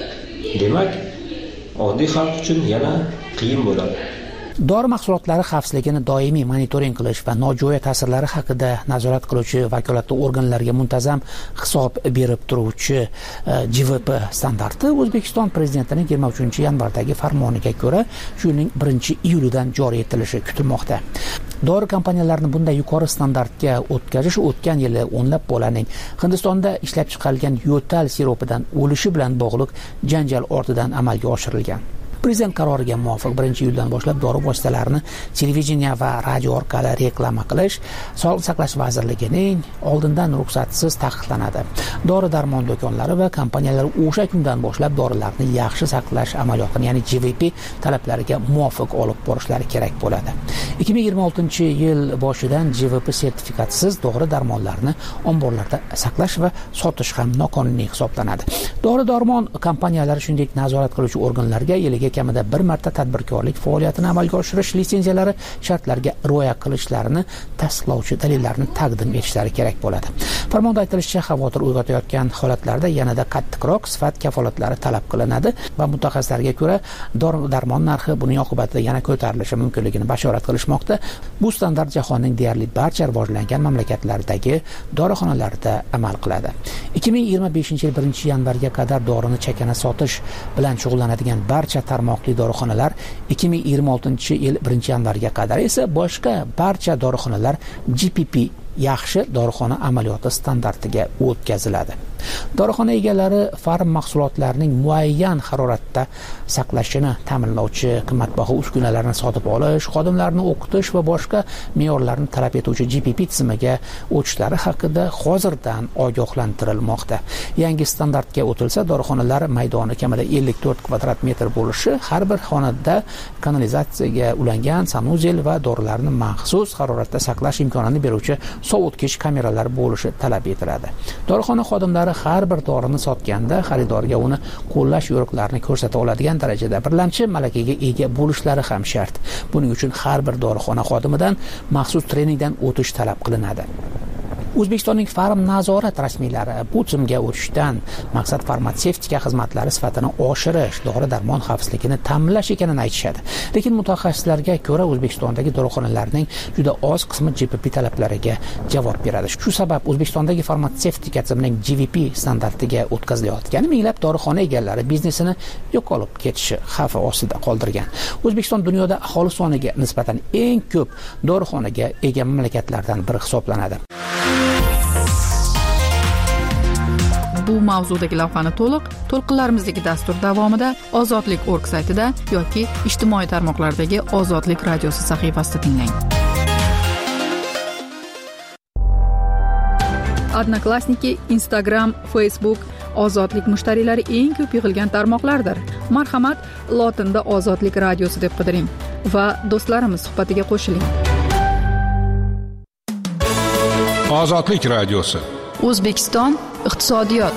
Demak, oddiy xalq uchun yana qiyin bo'ladi. Dori mahsulotlari xavfsizligini doimiy monitoring qilish va nojo'ya ta'sirlari haqida nazorat qiluvchi vakolatli organlarga muntazam hisob berib turuvchi G V P standarti O'zbekiston prezidentining yigirma uchinchi yanvardagi farmoniga ko'ra shu yilning birinchi iyulidan joriy etilishi kutilmoqda. Dori kompaniyalarini bunday yuqori standartga o'tkazish o'tgan yili o'nlab bolaning Hindistonda ishlab chiqarilgan yo'tal siropidan o'lishi bilan bog'liq janjal ortidan amalga oshirilgan. Prezident qaroriga muvofiq birinchi iyuldan boshlab dori vositalarini televideniya va radio orqali reklama qilish Sog'liqni saqlash vazirligining oldindan ruxsatsiz taqiqlanadi. Dori-darmon do'konlari va kompaniyalari o'sha kundan boshlab dorilarni yaxshi saqlash amaliyotini, ya'ni G V P talablariga muvofiq olib borishlari kerak bo'ladi. ikki ming yigirma oltinchi yil boshidan G V P sertifikatsiz dori-darmonlarni omborlarda saqlash va sotish ham noqonuniy hisoblanadi. Dori-darmon kompaniyalari shuningdek nazorat qiluvchi organlarga yiliga kamida bir marta tadbirkorlik faoliyatini amalga oshirish litsenziyalari shartlariga rioya qilishlarini tasdiqlovchi dalillarni taqdim etishlari kerak bo'ladi. Farmonda aytilishicha, xavotir uyg'otayotgan holatlarda yanada qattiqroq sifat kafolatlari talab qilinadi va mutaxassislarga ko'ra dori-darmon narxi buning oqibatida yana ko'tarilishi mumkinligini bashorat qilishmoqda. Bu standart jahonning deyarli barcha rivojlangan mamlakatlaridagi dorixonalarda amal qiladi. ikki ming yigirma beshinchi yil birinchi yanvarga qadar dorini chakana sotish bilan shug'ullanadigan barcha tarmoqli dorixonalar, ikki ming yigirma oltinchi yil birinchi yanvarga qadar esa boshqa barcha dorixonalar G P P yaxshi dorixona amaliyoti standartiga o'tkaziladi. Dorixona egalari farm mahsulotlarining muayyan haroratda saqlashini ta'minlovchi qimmatbaho uskunalarni sotib olish, xodimlarni o'qitish va boshqa me'yorlarni talab etuvchi G P P tizimiga o'tishlari haqida hozirdan ogohlantirilmoqda. Yangi standartga o'tilsa, dorixonalar maydoni kamida ellik to'rt kvadrat metr bo'lishi, har bir xonada kanalizatsiyaga ulangan sanuzel va dorilarni maxsus haroratda saqlash imkonini beruvchi sovutgich kameralar bo'lishi talab etiladi. Dorixona xodimlari do'konlari har bir dorini sotganda xaridorga uni qo'llash yo'riqlarini ko'rsata oladigan darajada birlamchi malakaga ega bo'lishlari ham shart. Buning uchun har bir dorixona xodimidan maxsus treningdan o'tish talab qilinadi. O'zbekistonning Farm nazorat rasmiylari bu tizimga o'tishdan maqsad farmatsevtika xizmatlari sifatini oshirish, dori-darmon xavfsizligini ta'minlash ekanini aytishadi. Lekin mutaxassislarga ko'ra O'zbekistondagi dorixonalarning juda oz qismi G P P talablariga javob beradi. Shu sabab O'zbekistondagi farmatsevtika tizimining G V P standartiga o'tkazilayotgani minglab dorixona egalari biznesini yo'qolib ketishi xavfi ostida qoldirgan. O'zbekiston dunyoda aholi soniga nisbatan eng ko'p dorixonaga ega mamlakatlardan biri hisoblanadi. Bu mavzudagi lavhani to'liq to'lqinlarimizdagi dastur davomida Ozodlik org saytida yoki ijtimoiy tarmoqlardagi Ozodlik radiosi sahifasida tinglang. Odnoklassniki, Instagram, Facebook Ozodlik mushtariylari eng ko'p yig'ilgan tarmoqlardir. Marhamat, lotinda Ozodlik radiosi deb qidiring va do'stlarimiz suhbatiga qo'shiling. Ozodlik radiosi. O'zbekiston iqtisodiyot.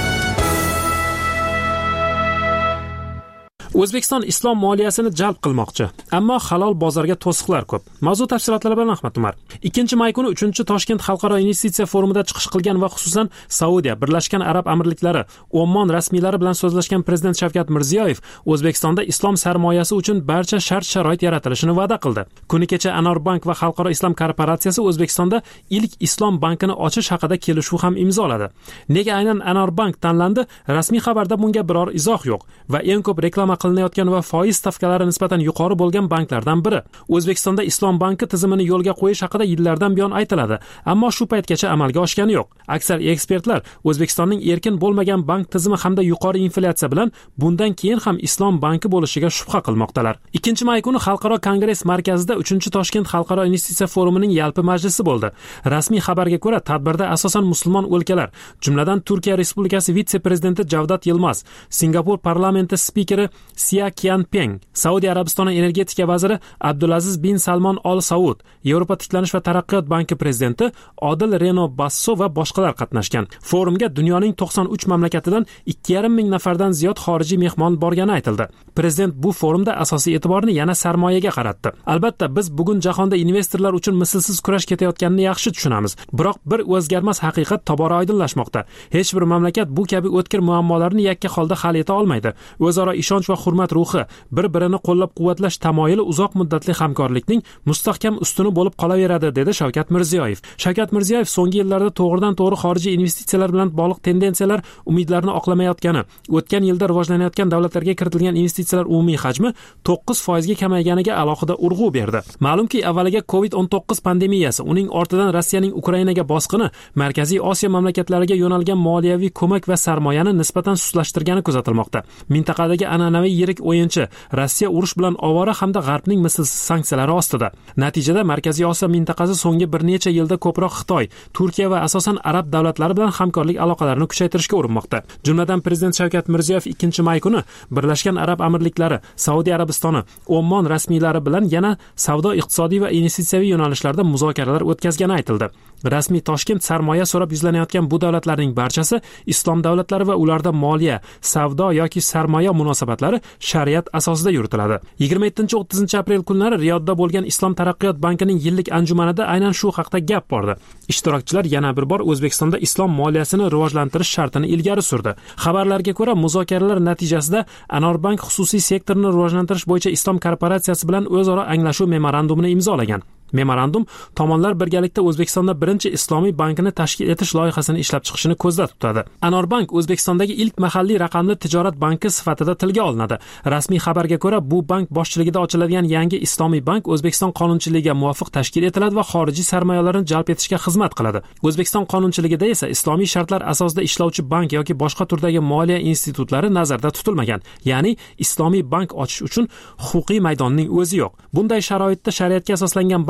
O'zbekiston islom moliyasini jalb qilmoqchi, ammo halol bozorga to'siqlar ko'p. Mavzu tafsilotlari bilan Ahmad Umar. ikkinchi may kuni uchinchi Toshkent xalqaro investitsiya forumida chiqish qilgan va xususan Saudiya, Birlashgan Arab Amirliklari, Ommon rasmiylari bilan so'zlashgan Prezident Shavkat Mirziyoyev O'zbekistonda islom sarmoyasi uchun barcha shart-sharoit yaratilishini va'da qildi. Kuni kecha Anorbank va Xalqaro islom korporatsiyasi O'zbekistonda ilk islom bankini ochish haqida kelishuv ham imzoladi. Nega aynan Anorbank tanlandi? Rasmiy xabarda bunga biror izoh yo'q va eng ko'p reklama qilinayotgan va foiz stavkalari nisbatan yuqori bo'lgan banklardan biri. O'zbekistonda Islom banki tizimini yo'lga qo'yish haqida yillardan buyon aytiladi, ammo shu paytgacha amalga oshgani yo'q. Aksar ekspertlar O'zbekistonning erkin bo'lmagan bank tizimi hamda yuqori inflyatsiya bilan bundan keyin ham Islom banki bo'lishiga shubha qilmoqdalar. ikkinchi may kuni Xalqaro kongress markazida uchinchi Toshkent xalqaro investitsiya forumining yalpi majlisi bo'ldi. Rasmiy xabarga ko'ra, tadbirda asosan musulmon o'lkalar, jumladan Turkiya Respublikasi vitse-prezidenti Javdat Yilmaz, Singapur parlamenti spikeri Sia Qianpeng, Saudiya Arabistoni energetika vaziri Abdulaziz bin Salmon Al Saud, Yevropa tiklanish va taraqqiyot banki prezidenti Odil Reno Basso va boshqalar qatnashgan. Forumga dunyoning to'qson uch mamlakatidan ikki yarim ming nafardan ziyod xorijiy mehmon borgani aytildi. Prezident bu forumda asosiy e'tiborni yana sarmoyaga qaratdi. Albatta, biz bugun jahonda investorlar uchun mislsiz kurash ketayotganini yaxshi tushunamiz. Biroq bir o'zgarmas haqiqat tobora oydinlashmoqda. Hech bir mamlakat bu kabi o'tkir muammolarni yakka holda hal eta olmaydi. O'zaro ishonch va hurmat ruhi, bir-birini qo'llab-quvvatlash tamoyili uzoq muddatli hamkorlikning mustahkam ustuni bo'lib qolaveradi, dedi Shavkat Mirziyoyev. Shavkat Mirziyoyev so'nggi yillarda to'g'ridan-to'g'ri xorijiy investitsiyalar bilan bog'liq tendensiyalar umidlarni oqlamayotgani, o'tgan yilda rivojlanayotgan davlatlarga kiritilgan investitsiyalar umumiy hajmi to'qqiz foizga kamayganiga alohida urg'u berdi. Ma'lumki, avvaliga covid o'n to'qqiz pandemiyasi, uning ortidan Rossiyaning Ukrainaga bosqini Markaziy Osiyo mamlakatlariga yo'nalgan moliyaviy ko'mak va sarmoyani nisbatan sustlashtirgani kuzatilmoqda. Mintaqadagi an'anaviy yirik o'yinchi Rossiya urush bilan ovora hamda G'arbning mislsiz sanksiyalari ostida. Natijada Markaziy Osiyo mintaqasi so'nggi bir necha yilda ko'proq Xitoy, Turkiya va asosan arab davlatlari bilan hamkorlik aloqalarini kuchaytirishga urinmoqda. Jumladan Prezident Shavkat Mirziyoyev ikkinchi may kuni Birlashgan Arab Amirliklari, Saudiya Arabistoni, Ommon rasmiylari bilan yana savdo, iqtisodiy va investitsiyaviy yo'nalishlarda muzokaralar o'tkazgani aytildi. Rasmiy Toshkent sarmoya so'rab yuzlanayotgan bu davlatlarning barchasi islom davlatlari va ularda moliya, savdo yoki sarmoya munosabatlari shariat asosida yuritiladi. yigirma yettinchi o'ttizinchi aprel kunlari Riyodda bo'lgan Islom taraqqiyot bankining yillik anjumanida aynan shu haqda gap bordi. Ishtirokchilar yana bir bor O'zbekistonda islom moliyasini rivojlantirish shartini ilgari surdi. Xabarlarga ko'ra, muzokaralar natijasida Anorbank xususiy sektorni rivojlantirish bo'yicha islom korporatsiyasi bilan o'zaro anglashuv memorandumini imzolagan. Memorandum tomonlar birgalikda O'zbekistonda birinchi islomiy bankini tashkil etish loyihasini ishlab chiqishni ko'zda tutadi. Anorbank O'zbekistondagi ilk mahalliy raqamli tijorat banki sifatida tilga olinadi. Rasmiy xabarga ko'ra, bu bank boshchiligida ochiladigan yangi islomiy bank O'zbekiston qonunchiligiga muvofiq tashkil etiladi va xorijiy sarmoyalarni jalb etishga xizmat qiladi. O'zbekiston qonunchiligida esa islomiy shartlar asosida ishlovchi bank yoki boshqa turdagi moliya institutlari nazarda tutilmagan. Ya'ni islomiy bank ochish uchun huquqiy maydonning o'zi yo'q. Bunday sharoitda shariatga asoslangan bank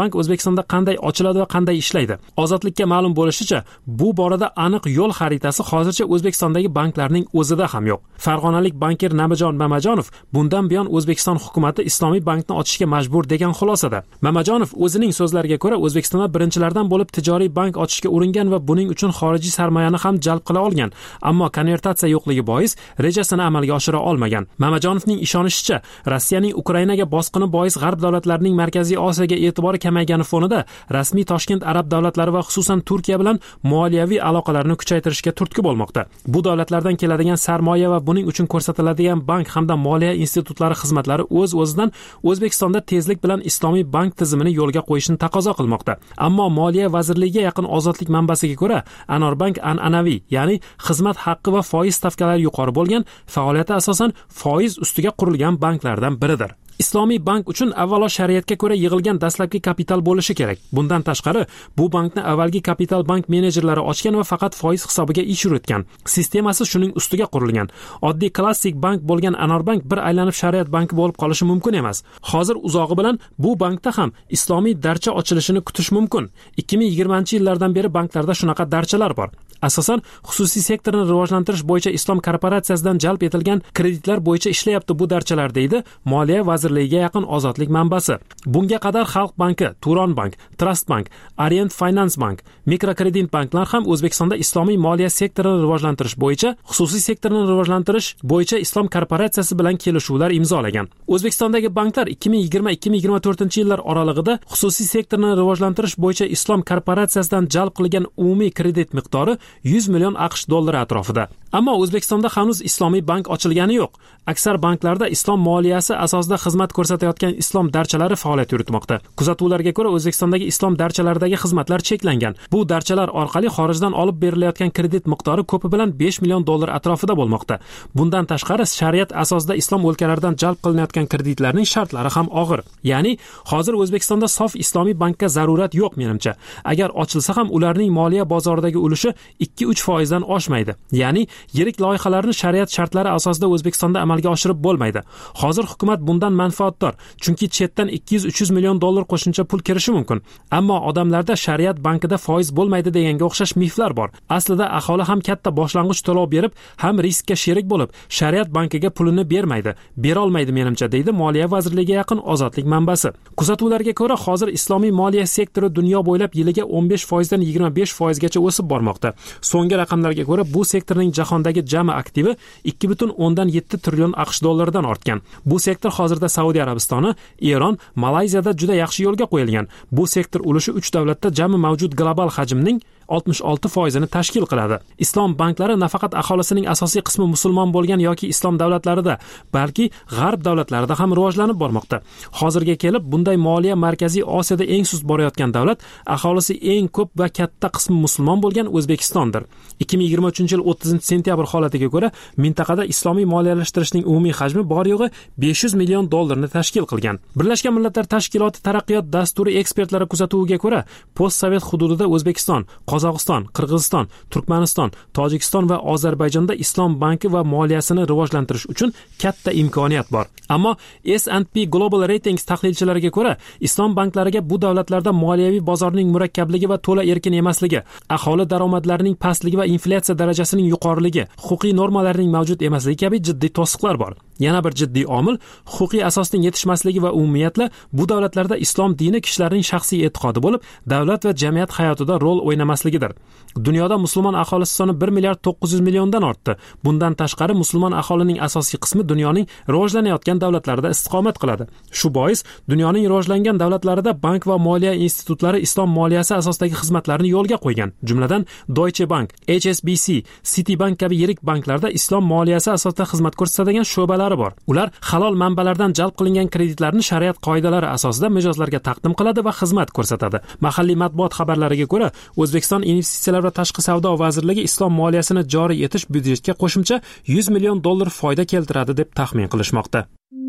bank O'zbekistonda qanday ochiladi va qanday ishlaydi? Ozodlikka ma'lum bo'lishicha, bu borada aniq yo'l xaritasi hozircha O'zbekistondagi banklarning o'zida ham yo'q. Farg'onalik bankir Namijon Mamajonov bundan buyon O'zbekiston hukumati Islomiy bankni ochishga majbur degan xulosada. Mamajonov o'zining so'zlariga ko'ra, O'zbekistonda birinchilardan bo'lib tijoriy bank ochishga uringan va buning uchun xorijiy sarmoyani ham jalb qila olgan, ammo konvertatsiya yo'qligi bois rejasini amalga oshira olmagan. Mamajonovning ishonishicha, Rossiyaning Ukrainaga bosqini bois g'arb davlatlarining Markaziy Osiyoga e'tibori kamaygani fonida rasmiy Toshkent arab davlatlari va xususan Turkiya bilan moliyaviy aloqalarni kuchaytirishga turtki bo'lmoqda. Bu davlatlardan keladigan sarmoya va buning uchun ko'rsatiladigan bank hamda moliya institutlari xizmatlari o'z-o'zidan O'zbekistonda tezlik bilan Islomiy bank tizimini yo'lga qo'yishni taqozo qilmoqda. Ammo Moliya vazirligiga yaqin Ozodlik manbasiga ko'ra, Anorbank an'anaviy, ya'ni xizmat haqqi va foiz stavkalari yuqori bo'lgan, faoliyati asosan foiz ustiga qurilgan banklardan biridir. Islomiy bank uchun avvalo shariatga ko'ra yig'ilgan dastlabki kapital bo'lishi kerak. Bundan tashqari, bu bankni avvalgi kapital bank menejerlari ochgan va faqat foiz hisobiga ish yuritgan. Sistemasi shuning ustiga qurilgan. Oddiy klassik bank bo'lgan Anorbank bir aylanib shariat banki bo'lib qolishi mumkin emas. Hozir uzog'i bilan bu bankda ham islomiy darcha ochilishini kutish mumkin. ikki ming yigirmanchi yillardan beri banklarda shunaqa darchalar bor. Asosan xususiy sektorni rivojlantirish bo'yicha Islom korporatsiyasidan jalb etilgan kreditlar bo'yicha ishlayapti bu darchalar, deydi Moliya vazirligiga yaqin Ozodlik manbasi. Bunga qadar Xalq banki, Turon bank, Trust bank, Orient Finance bank, mikrokredit banklar ham O'zbekistonda islomiy moliya sektorini rivojlantirish bo'yicha xususiy sektorni rivojlantirish bo'yicha Islom korporatsiyasi bilan kelishuvlar imzolagan. O'zbekistondagi banklar ikki ming yigirma ikki ming yigirma to'rtinchi yillar oralig'ida xususiy sektorni rivojlantirish bo'yicha Islom korporatsiyasidan jalb qilingan umumiy kredit miqdori yuz million AQSh dollari atrofida. Ammo O'zbekistonda hanuz islomiy bank ochilgani yo'q. Aksar banklarda islom moliyasi asosida xizmat ko'rsatayotgan islom darchalari faoliyat yuritmoqda. Kuzatuvlarga ko'ra, O'zbekistondagi islom darchalaridagi xizmatlar cheklangan. Bu darchalar orqali xorijdan olib berilayotgan kredit miqdori ko'pi bilan besh million dollar atrofida bo'lmoqda. Bundan tashqari, shariat asosida islom o'lkalaridan jalb qilinayotgan kreditlarning shartlari ham og'ir. Ya'ni, hozir O'zbekistonda sof islomiy bankka zarurat yo'q menimcha. Agar ochilsa ham ularning moliya bozoridagi ulushi ikki uch foizdan oshmaydi. Ya'ni, yirik loyihalarni shariat shartlari asosida O'zbekistonda amalga oshirib bo'lmaydi. Hozir hukumat bundan manfaatdor, chunki chetdan ikki yuz uch yuz million dollar qo'shimcha pul kirishi mumkin. Ammo odamlarda shariat bankida foiz bo'lmaydi deganga o'xshash miflar bor. Aslida aholi ham katta boshlang'ich to'lov berib, ham riskka sherik bo'lib, shariat bankiga pulini bermaydi, bera olmaydi menimcha, deydi Moliya vazirligiga yaqin Ozodlik manbasi. Kuzatuvlarga ko'ra, hozir islomiy moliya sektori dunyo bo'ylab yiliga o'n besh foizdan yigirma besh foizgacha o'sib bormoqda. So'nggi raqamlarga ko'ra, bu sektorning jahondagi jami aktivi ikki butun o'ndan yetti trillion AQSh dollaridan ortgan. Bu sektor hozirda Saudiya Arabistoni, Eron, Malayziyada juda yaxshi yo'lga qo'yilgan. Bu sektor ulushi uch davlatda jami mavjud global hajmning oltmish olti foizini tashkil qiladi. Islom banklari nafaqat aholisining asosiy qismi musulmon bo'lgan yoki islom davlatlarida, balki g'arb davlatlarida ham rivojlanib bormoqda. Hozirga kelib bunday moliya Markaziy Osiyoda eng sust borayotgan davlat, aholisi eng ko'p va katta qismi musulmon bo'lgan O'zbekistondir. ikki ming yigirma uchinchi yil o'ttizinchi sentyabr holatiga ko'ra, mintaqada islomiy moliyalashtirishning umumiy hajmi bor yo'g'i besh yuz million dollarni tashkil qilgan. Birlashgan Millatlar Tashkiloti taraqqiyot dasturi ekspertlari kuzatuviga ko'ra, postsovet hududida O'zbekiston, Qozog'iston, Qirg'iziston, Turkmaniston, Tojikiston va Ozarbayjonda islom banki va moliyasini rivojlantirish uchun katta imkoniyat bor. Ammo S and P Global Ratings tahlilchilariga ko'ra, islom banklariga bu davlatlarda moliyaviy bozorning murakkabligi va to'la erkin emasligi, aholi daromadlarining pastligi va inflyatsiya darajasining yuqoriligi, huquqiy normalarning mavjud emasligi kabi jiddiy to'siqlar bor. Yana bir jiddiy omil huquqiy asosning yetishmasligi va umumiyatla bu davlatlarda islom dini kishilarning shaxsiy e'tiqodi bo'lib, davlat va jamiyat hayotida rol o'ynamasligidir. Dunyoda musulmon aholisi soni bir milliard to'qqiz yuz milliondan ortdi. Bundan tashqari musulmon aholining asosiy qismi dunyoning rivojlanayotgan davlatlarida istiqomat qiladi. Shu bois dunyoning rivojlangan davlatlarida bank va moliya institutlari islom moliyasi asosidagi xizmatlarni yo'lga qo'ygan. Jumladan Deutsche Bank, H S B C, Citibank kabi yirik banklarda islom moliyasi asosida xizmat ko'rsatadigan sho'balari bor. Ular halol manbalardan jalb qilingan kreditlarni shariat qoidalari asosida mijozlarga taqdim qiladi va xizmat ko'rsatadi. Mahalliy matbuot xabarlariga ko'ra, O'zbekiston Investitsiyalar va tashqi savdo vazirligi islom moliyasini joriy etish byudjetga qo'shimcha yuz million dollar foyda keltiradi deb taxmin qilishmoqda.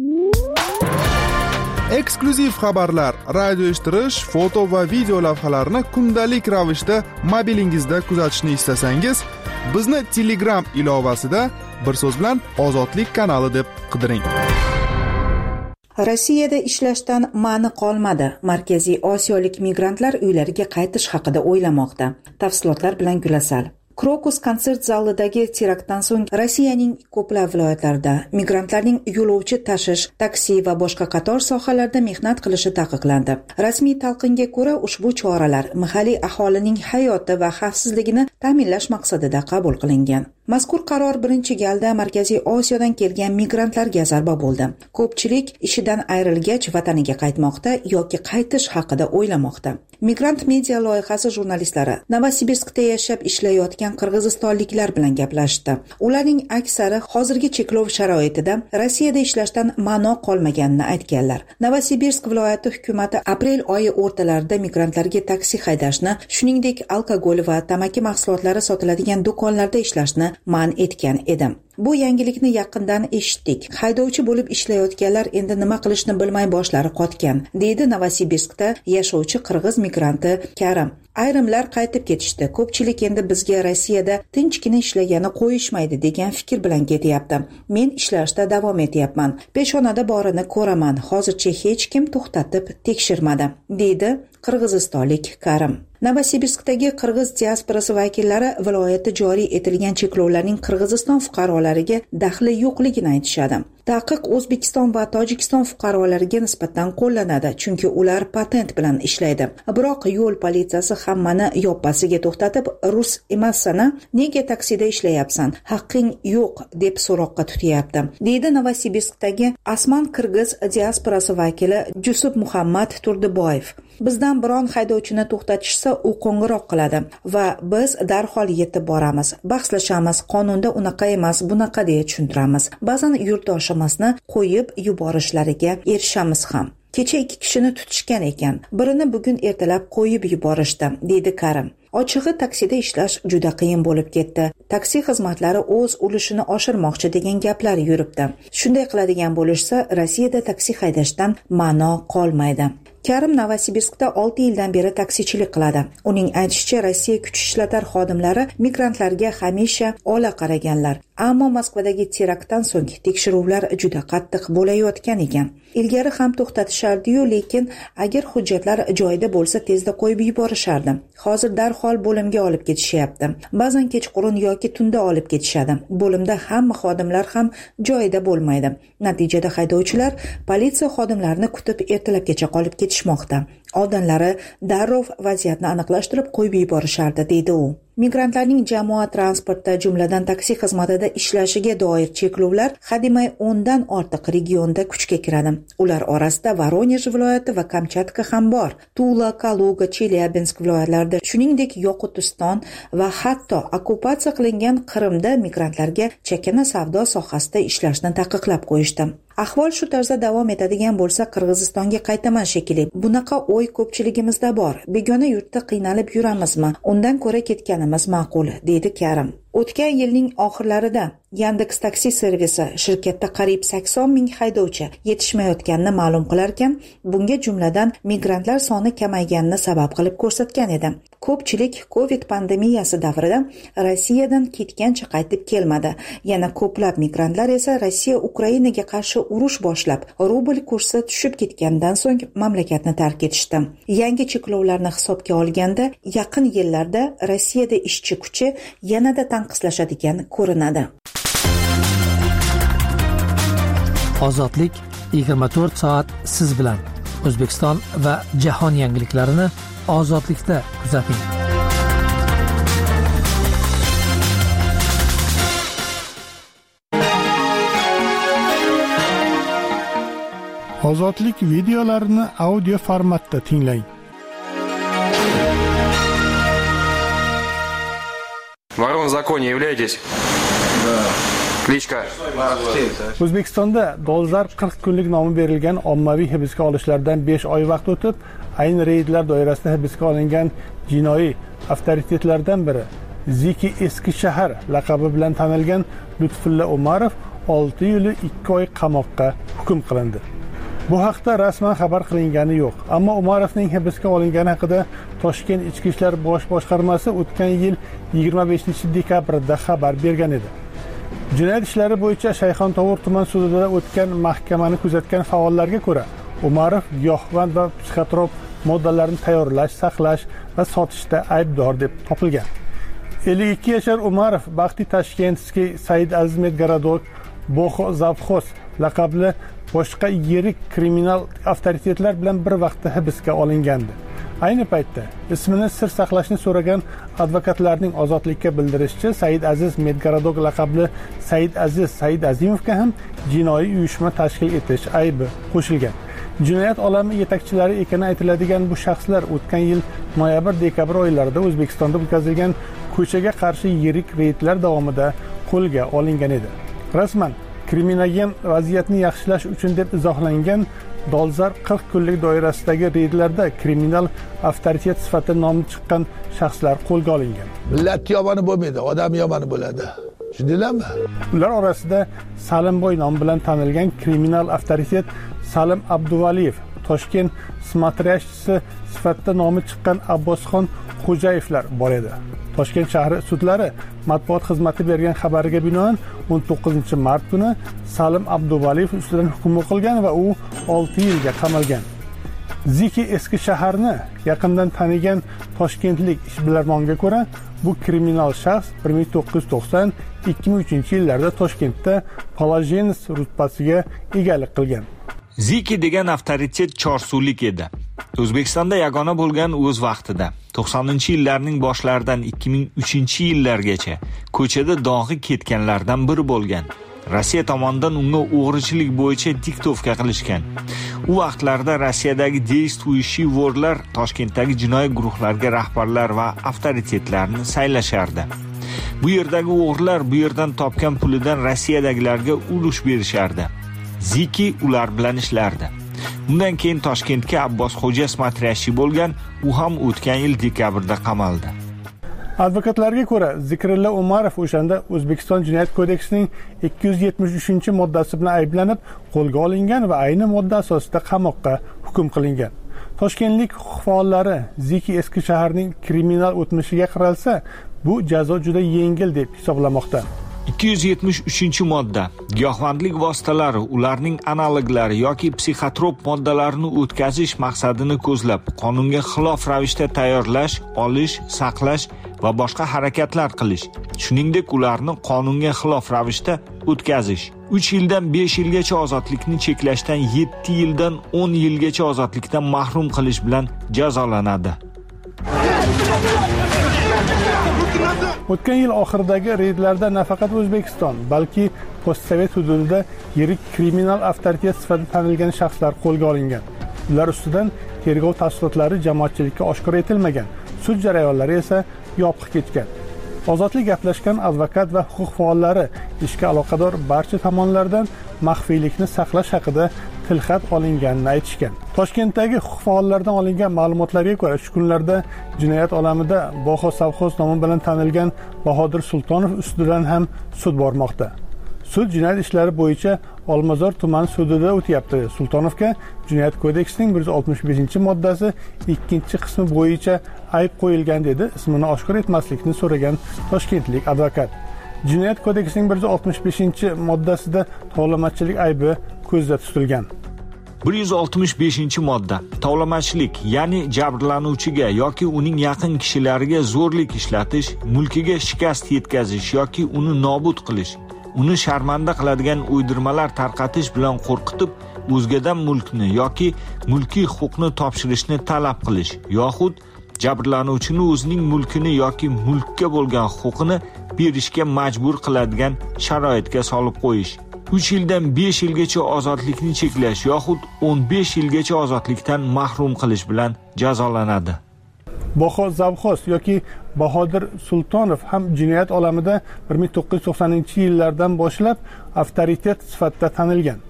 Eksklyuziv xabarlar, radio eshittirish, foto va video lavhalarni kundalik ravishda mobilingizda kuzatishni istasangiz, bizni Telegram ilovasida bir so'z bilan Ozodlik kanali deb qidiring. Rossiyada ishlashdan ma'ni qolmadi. Markaziy Osiyolik migrantlar uylariga qaytish haqida o'ylamoqda. Tafsilotlar bilan Gulasal. Krokus konsert zalidagi teraktdan so'ng Rossiyaning ko'plab viloyatlarida migrantlarning yo'lovchi tashish, taksi va boshqa qator sohalarda mehnat qilishi taqiqlandi. Rasmiy talqinga ko'ra ushbu choralar mahalliy aholining hayoti va xavfsizligini ta'minlash maqsadida qabul qilingan. Mazkur qaror birinchi galda Markaziy Osiyodan kelgan migrantlarga zarba bo'ldi. Ko'pchilik ishidan ayrilgach vataniga qaytmoqda yoki qaytish haqida o'ylamoqda. Migrant media loyihasi jurnalistlari Novosibirskda yashab ishlayotgan qirg'izistonliklar bilan gaplashdi. Ularning aksari hozirgi cheklov sharoitida Rossiyada ishlashdan ma'no qolmaganini aytganlar. Novosibirsk viloyati hukumati aprel oyi o'rtalarida migrantlarga taksi haydashni, shuningdek alkogol va tamaki mahsulotlari sotiladigan do'konlarda ishlashni man etgan edi. Bu yangilikni yaqindan eshitdik. Haydovchi bo'lib ishlayotganlar endi nima qilishni bilmay boshlari qotgan, deydi Novosibirskda yashovchi qirg'iz migranti Karim. Ayrimlar qaytib ketishdi. Ko'pchilik endi bizga Rossiyada tinchgina ishlagani qo'yishmaydi degan fikr bilan ketyapti. Men ishlashda davom etyapman. Peshonada borini ko'raman. Hozircha hech kim to'xtatib tekshirmadi, deydi qirg'izistonlik Karim. Novosibirskdagi qirg'iz diasporasi vakillari viloyatda joriy etilgan cheklovlarning Qirg'iziston fuqarolariga daxli yo'qligini aytishadi. Taqiq O'zbekiston va Tojikiston fuqarolariga nisbatan qo'llanadi, chunki ular patent bilan ishlaydi. Biroq yo'l politsiyasi hammani yoppasiga to'xtatib, rus emassana, nega taksida ishlayapsan? Haqqing yo'q deb so'roqqa tutyapti, deydi Novosibirskdagi Asman Qirg'iz diasporasi vakili Jusuf Muhammad Turdiboyev. Bizdan biron haydovchini to'xtatishsa, u qo'ng'iroq qiladi va biz darhol yetib boramiz, bahslashamiz, qonunda unaqa emas, bunaqa deya tushuntiramiz. Ba'zan yurtdoshimizni qo'yib yuborishlariga erishamiz ham. Kecha ikki kishini tutishgan ekan. Birini bugun ertalab qo'yib yuborishdi, deydi Karim. Ochig'i taksida ishlash juda qiyin bo'lib ketdi. Taksi xizmatlari o'z ulushini oshirmoqchi degan gaplar yuribdi. Shunday qiladigan bo'lishsa, Rossiyada taksi haydashdan ma'no qolmaydi. Karim Novosibirskda olti yildan beri taksichilik qiladi. Uning aytishicha, Rossiya kuch ishlatar xodimlari migrantlarga hamisha ola qaraganlar. Ammo Moskvadagi teraktdan so'ng tekshiruvlar juda qattiq bo'layotgan ekan. Ilgari ham to'xtatishardi-yu, lekin agar hujjatlar joyida bo'lsa tezda qo'yib yuborishardi. Hozir darhol bo'limga olib ketishyapti. Ba'zan kechqurun yoki tunda olib ketishadi. Bo'limda hamma xodimlar ham joyida bo'lmaydi. Natijada haydovchilar politsiya xodimlarini kutib ertalabgacha qolib ketishmoqda. Oldinlari darrov vaziyatni aniqlashtirib qo'yib yuborishardi, deydi u. Migrantlarning jamoat transportda, jumladan taksi xizmatida ishlashiga doir cheklovlar hademay o'ndan ortiq regionda kuchga kiradi. Ular orasida Voronej viloyati va Kamchatka ham bor. Tula, Kaluga, Chelyabinsk viloyatlarida, shuningdek Yoqutiston va hatto okkupatsiya qilingan Qrimda migrantlarga chakana savdo sohasida ishlashni taqiqlab qo'yishdi. Ahvol shu tarzda davom etadigan bo'lsa, Qirg'izistonga qaytaman shekilli. Bunaqa o'y ko'pchiligimizda bor. Begona yurtda qiynalib yuramizmi? Undan ko'ra ketganimiz ma'qul, deydi Karim. O'tgan yilning oxirlarida Yandex taksi servisi shirkatda qariyb sakson ming haydovchi yetishmayotganini ma'lum qilarkan, bunga jumladan migrantlar soni kamayganini sabab qilib ko'rsatgan edi. Ko'pchilik Covid pandemiyasi davrida Rossiyadan ketgancha qaytib kelmadi. Yana ko'plab migrantlar esa Rossiya Ukrainaga qarshi urush boshlab, rubl kursi tushib ketgandan so'ng mamlakatni tark etishdi. Yangi cheklovlarni hisobga olganda, yaqin yillarda Rossiyada ishchi kuchi yanada tanqislashadigan ko'rinadi. Ozodlik yigirma to'rt soat siz bilan. O'zbekiston va jahon yangiliklarini Ozodlikda kuzating. Ozodlik videolarini audio formatda tinglang. Вором в законе являетесь? Да. Кличка? O'zbekistonda dolzarb qirq kunlik nomi berilgan ommaviy hibsga olishlardan besh oy vaqt o'tib, ayni reydlar doirasida hibsga olingan jinoiy avtoritetlardan biri Ziki eski shahar laqabi bilan tanilgan Lutfulla Umarov olti yil ikki oy qamoqqa hukm qilindi. Bu haqda rasman xabar qilingani yo'q, ammo Umarovning hibsga olingani haqida Toshkent Ichki ishlar bosh boshqarmasi o'tgan yil yigirma beshinchi dekabrda xabar bergan edi. Jinoyat ishlari bo'yicha Shayxontohur tuman sudida o'tgan mahkamani kuzatgan faollarga ko'ra, Umarov giyohvand va psixotrop moddalarni tayyorlash, saqlash va sotishda aybdor deb topilgan. ellik ikki yashar Umarov Baxti Tashkentskiy Said Aziz Medgaradok Boxo Zavxoz laqabli boshqa yirik kriminal avtoritetlar bilan bir vaqtda hibsga olingandi. Ayni paytda ismini sir saqlashni so'ragan advokatlarning ozodlikka bildirishicha, Said Aziz Medgaradok laqabli Said Aziz Said Azimovga ham jinoiy uyushma tashkil etish aybi qo'shilgan. Jinoyat olami yetakchilari ekani aytiladigan bu shaxslar o'tgan yil noyabr-dekabr oylarida O'zbekistonda o'tkazilgan ko'chaga qarshi yirik reydlar davomida qo'lga olingan edi. Rasman kriminogen vaziyatni yaxshilash uchun deb izohlangan dolzarb qirq kunlik doirasidagi reydlarda kriminal avtoritet sifatida nomi chiqqan shaxslar qo'lga olingan. Millat yomoni bo'lmaydi, odam yomoni bo'ladi. Tushundinglarmi? Ular orasida Salimboy nomi bilan tanilgan kriminal avtoritet Salim Abduvaliyev, Toshkent smatrashchisi sifatida nomi chiqqan Abbosxon Xo'jayevlar bor edi. Toshkent shahri sudlari matbuot xizmati bergan xabariga binoan o'n to'qqizinchi mart kuni Salim Abduvaliyev ustidan hukm o'qilgan va u olti yilga qamalgan. Ziki eski shaharni yaqindan tanigan toshkentlik ishbilarmonga ko'ra, bu kriminal shaxs bir ming to'qqiz yuz to'qson ikki ming uchinchi yillarda Toshkentda Palajenis rutbasiga egalik qilgan. Ziki degan avtoritet chorsulik edi. O'zbekistonda yagona bo'lgan o'z vaqtida to'qsoninchi yillarning boshlaridan ikki ming uchinchi yillargacha ko'chada dog'i ketganlardan biri bo'lgan. Rossiya tomonidan unga o'g'richilik bo'yicha diktovka qilishgan. U vaqtlarda Rossiyadagi действующий vorlar Toshkentdagi jinoiy guruhlarga rahbarlar va avtoritetlarni saylashardi. Bu yerdagi o'g'rilar bu yerdan topgan pulidan Rossiyadagilarga ulush berishardi. Ziki ular bilan ishlardi. Undan keyin Toshkentga Abbos Xo'ja smatrashchi bo'lgan, u ham o'tgan yil dekabrda qamaldi. Advokatlarga ko'ra, Zikrilla Umarov o'shanda O'zbekiston Jinoyat kodeksining ikki yuz yetmish uchinchi moddasi bilan ayblanib, qo'lga olingan va ayni modda asosida qamoqqa hukm qilingan. Toshkentlik huquq faollari Ziki eski shaharning kriminal o'tmishiga qaralsa, bu jazo juda yengil deb hisoblamoqda. ikki yuz yetmish uchinchi modda giyohvandlik vositalari, ularning analoglari yoki psixotrop moddalarini o'tkazish maqsadini ko'zlab, qonunga xilof ravishda tayyorlash, olish, saqlash va boshqa harakatlar qilish, shuningdek ularni qonunga xilof ravishda o'tkazish. uch yildan besh yilgacha ozodlikni cheklashdan yetti yildan o'n yilgacha ozodlikdan mahrum qilish bilan jazolanadi. O'tgan yil oxiridagi reydlarda nafaqat O'zbekiston, balki postsovet hududida yirik kriminal avtoritet sifatida tanilgan shaxslar qo'lga olingan. Ular ustidan tergov tafsilotlari jamoatchilikka oshkor etilmagan, sud jarayonlari esa yopiq kechgan. Ozodlik gaplashgan advokat va huquq faollari ishga aloqador barcha tomonlardan maxfiylikni saqlash haqida tilxat olinganini aytishgan. Toshkentdagi huquq faollaridan olingan ma'lumotlarga ko'ra, shu kunlarda jinoyat olamida Boxo Savxoz nomi bilan tanilgan Bahodir Sultonov ustidan ham sud bormoqda. Sud jinoyat ishlari bo'yicha Olmazor tuman sudida o'tyapti. Sultonovga Jinoyat kodeksining bir yuz oltmish beshinchi moddasi ikkinchi qismi bo'yicha ayb qo'yilgan dedi, ismini oshkor etmaslikni so'ragan toshkentlik advokat. Jinoyat kodeksining bir yuz oltmish beshinchi moddasida tovlamachilik aybi ko'zda tutilgan. bir yuz oltmish beshinchi modda tovlamachilik, ya'ni jabrlanuvchiga yoki uning yaqin kishilariga zo'rlik ishlatish, mulkiga shikast yetkazish yoki uni nobud qilish, uni sharmanda qiladigan uydirmalar tarqatish bilan qo'rqitib, o'zgadan mulkni yoki mulkiy huquqni topshirishni talab qilish, yoxud jabrlanuvchini o'zining mulkini yoki mulkka bo'lgan huquqini berishga majbur qiladigan sharoitga solib qo'yish. uch yildan besh yilgacha ozodlikni cheklash yoxud o'n besh yilgacha ozodlikdan mahrum qilish bilan jazolanadi. Boxo Zavxoz yoki Bahodir Sultonov ham jinoyat olamida bir ming to'qqiz yuz to'qsoninchi yillardan boshlab avtoritet sifatida tanilgan.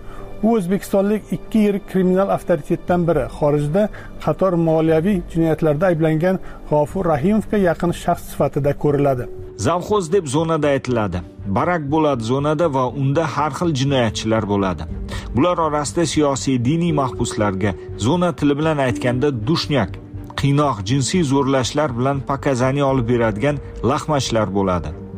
U o'zbekistonlik ikki yirik kriminal avtoritetdan biri. Xorijda qator moliyaviy jinoyatlarda ayblangan G'ofur Rahimovga yaqin shaxs sifatida ko'riladi. Zavxoz deb zonada aytiladi. Barak bo'ladi zonada va unda har xil jinoyatchilar bo'ladi. Bular orasida siyosiy, diniy mahbuslarga, zona tili bilan aytganda dushnak, qiynoq, jinsiy zo'rlashlar bilan pakazani olib beradigan lahmachlar bo'ladi.